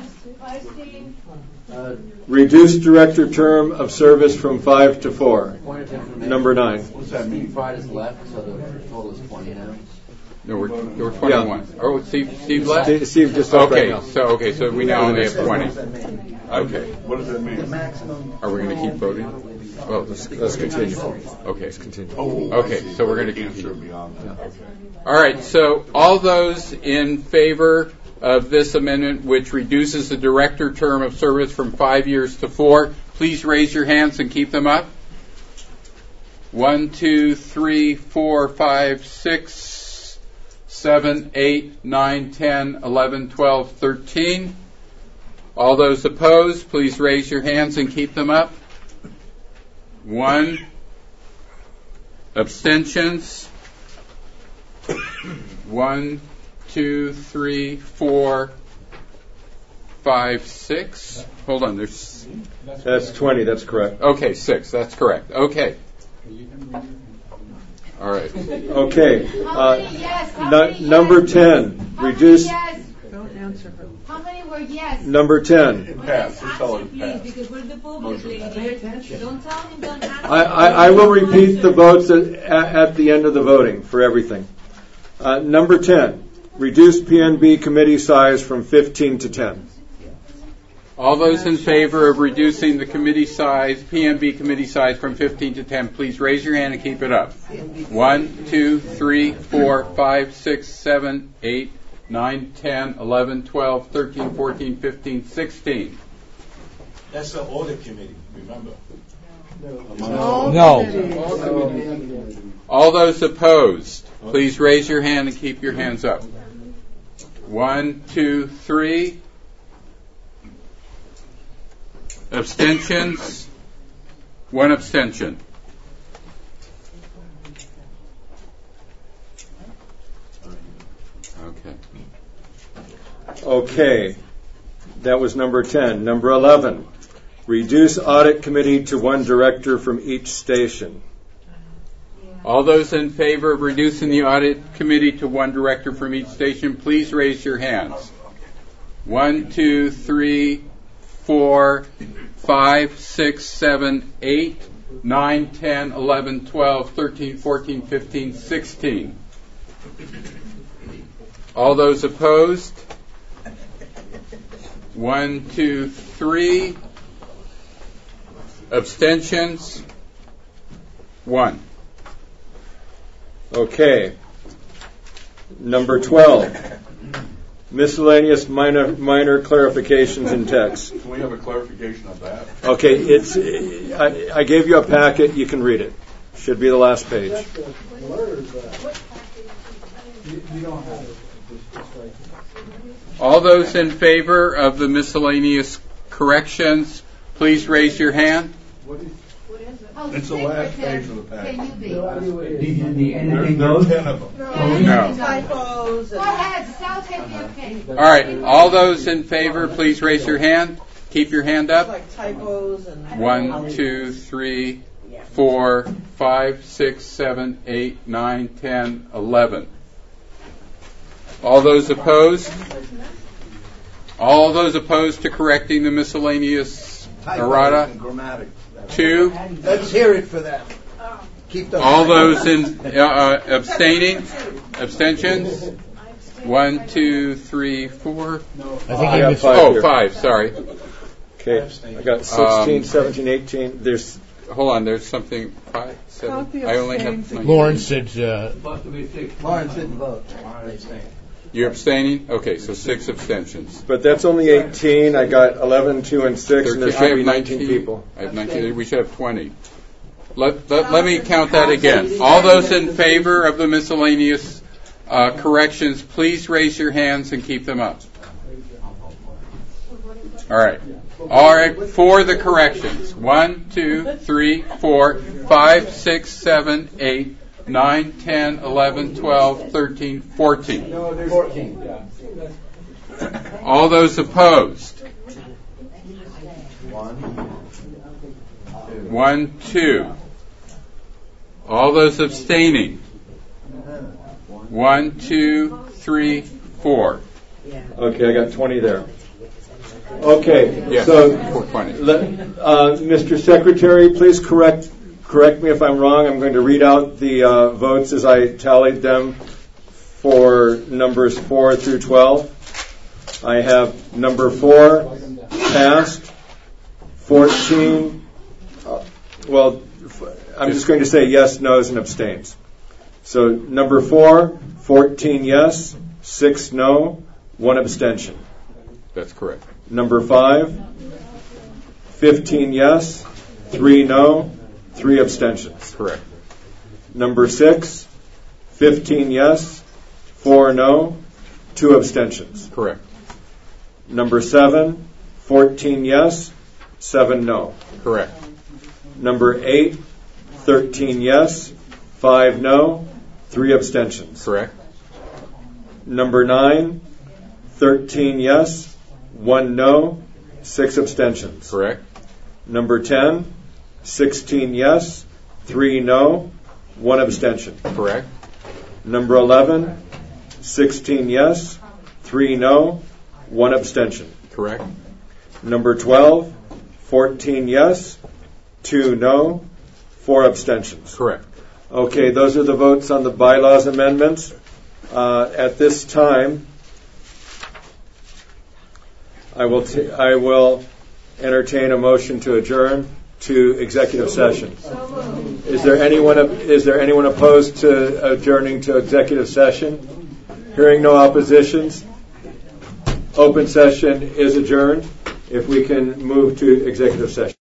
Reduce director term of service from 5 to 4. Number 9. What does that mean? Friday's left, so the total is 20 now. No, we're 21. Yeah. Oh, Steve left? Steve just left okay, right now. So we now only have 20. Okay. What does that mean? Are we going to keep voting? Well, let's continue. Okay. Let's continue. Okay, so we're going to continue. All right, so all those in favor of this amendment, which reduces the director term of service from 5 years to 4, please raise your hands and keep them up. 1, 2, 3, 4, 5, 6, 7, 8, 9, 10, 11, 12, 13. All those opposed, please raise your hands and keep them up. 1. Abstentions? 1, 2, 3, 4, 5, 6. Hold on, there's... That's 20, that's correct. Okay, 6, that's correct. Okay. All right. Okay. Yes. Number 10, reduce... Yes. Don't answer her. How many were yes? Number 10. Pass. Just tell her to pass. Because we're the public, lady. Don't tell him, don't answer. I will repeat the votes at the end of the voting for everything. Number 10, reduce PNB committee size from 15 to 10. All those in favor of reducing the committee size, PNB committee size from 15 to 10, please raise your hand and keep it up. 1, 2, 3, 4, 5, 6, 7, 8, 9, 10, 11, 12, 13, 14, 15, 16. That's the audit committee, remember? No. All those opposed, please raise your hand and keep your hands up. 1, 2, 3. Abstentions? 1 abstention. Okay. That was number 10. Number 11, reduce audit committee to 1 director from each station. All those in favor of reducing the audit committee to 1 director from each station, please raise your hands. 1, 2, 3, 4, 5, 6, 7, 8, 9, 10, 11, 12, 13, 14, 15, 16. All those opposed? 1, 2, 3. Abstentions? 1. Okay. Number 12. Miscellaneous minor clarifications in text. Can we have a clarification of that? Okay, I gave you a packet. You can read it. Should be the last page. All those in favor of the miscellaneous corrections, please raise your hand. It's the last page of the packet. Anything There's 10 of them. No. Typos. Go ahead. South okay. All right. All those in favor, please raise your hand. Keep your hand up. Like typos and 1, 2, 3, 4, 5, 6, 7, 8, 9, 10, 11. All those opposed? All those opposed to correcting the miscellaneous errata? 2. Let's hear it for them. Keep them. All those in abstaining? Abstentions? 1, 2, 3, 4. I think I missed 5. Oh, 5. Sorry. Okay. I got 16, 17, 18. There's. Hold on. There's something. 5, 7. I only have. Lawrence said. Lawrence didn't vote. You're abstaining? Okay, so 6 abstentions. But that's only 18. I got 11, 2, and 6, and there I should have be 19 people. I have 19. We should have 20. Let me count that again. All those in favor of the miscellaneous corrections, please raise your hands and keep them up. All right. All right, for the corrections. 1, 2, 3, 4, 5, 6, 7, 8, 9, 10, 11, 12, 13, 14. No, there's 14. All those opposed? 1, 2. All those abstaining? 1, 2, 3, 4. Okay, I got 20 there. Okay, Yes, so 420. Mr. Secretary, please correct me if I'm wrong. I'm going to read out the votes as I tallied them for numbers 4 through 12. I have number 4 passed, 14. I'm just going to say yes, no's, and abstains. So number 4, 14 yes, 6 no, 1 abstention. That's correct. Number 5, 15 yes, 3 no, 3 abstentions. Correct. Number 6, 15 yes, 4 no, 2 abstentions. Correct. Number 7, 14 yes, 7 no. Correct. Number 8, 13 yes, 5 no, 3 abstentions. Correct. Number 9, 13 yes, 1 no, 6 abstentions. Correct. Number 10, 16 yes, 3 no, 1 abstention. Correct. Number 11, 16 yes, 3 no, 1 abstention. Correct. Number 12, 14 yes, 2 no, 4 abstentions. Correct. Okay, those are the votes on the bylaws amendments. At this time, I will entertain a motion to adjourn to executive session. Is there anyone opposed to adjourning to executive session? Hearing no oppositions, open session is adjourned. If we can move to executive session.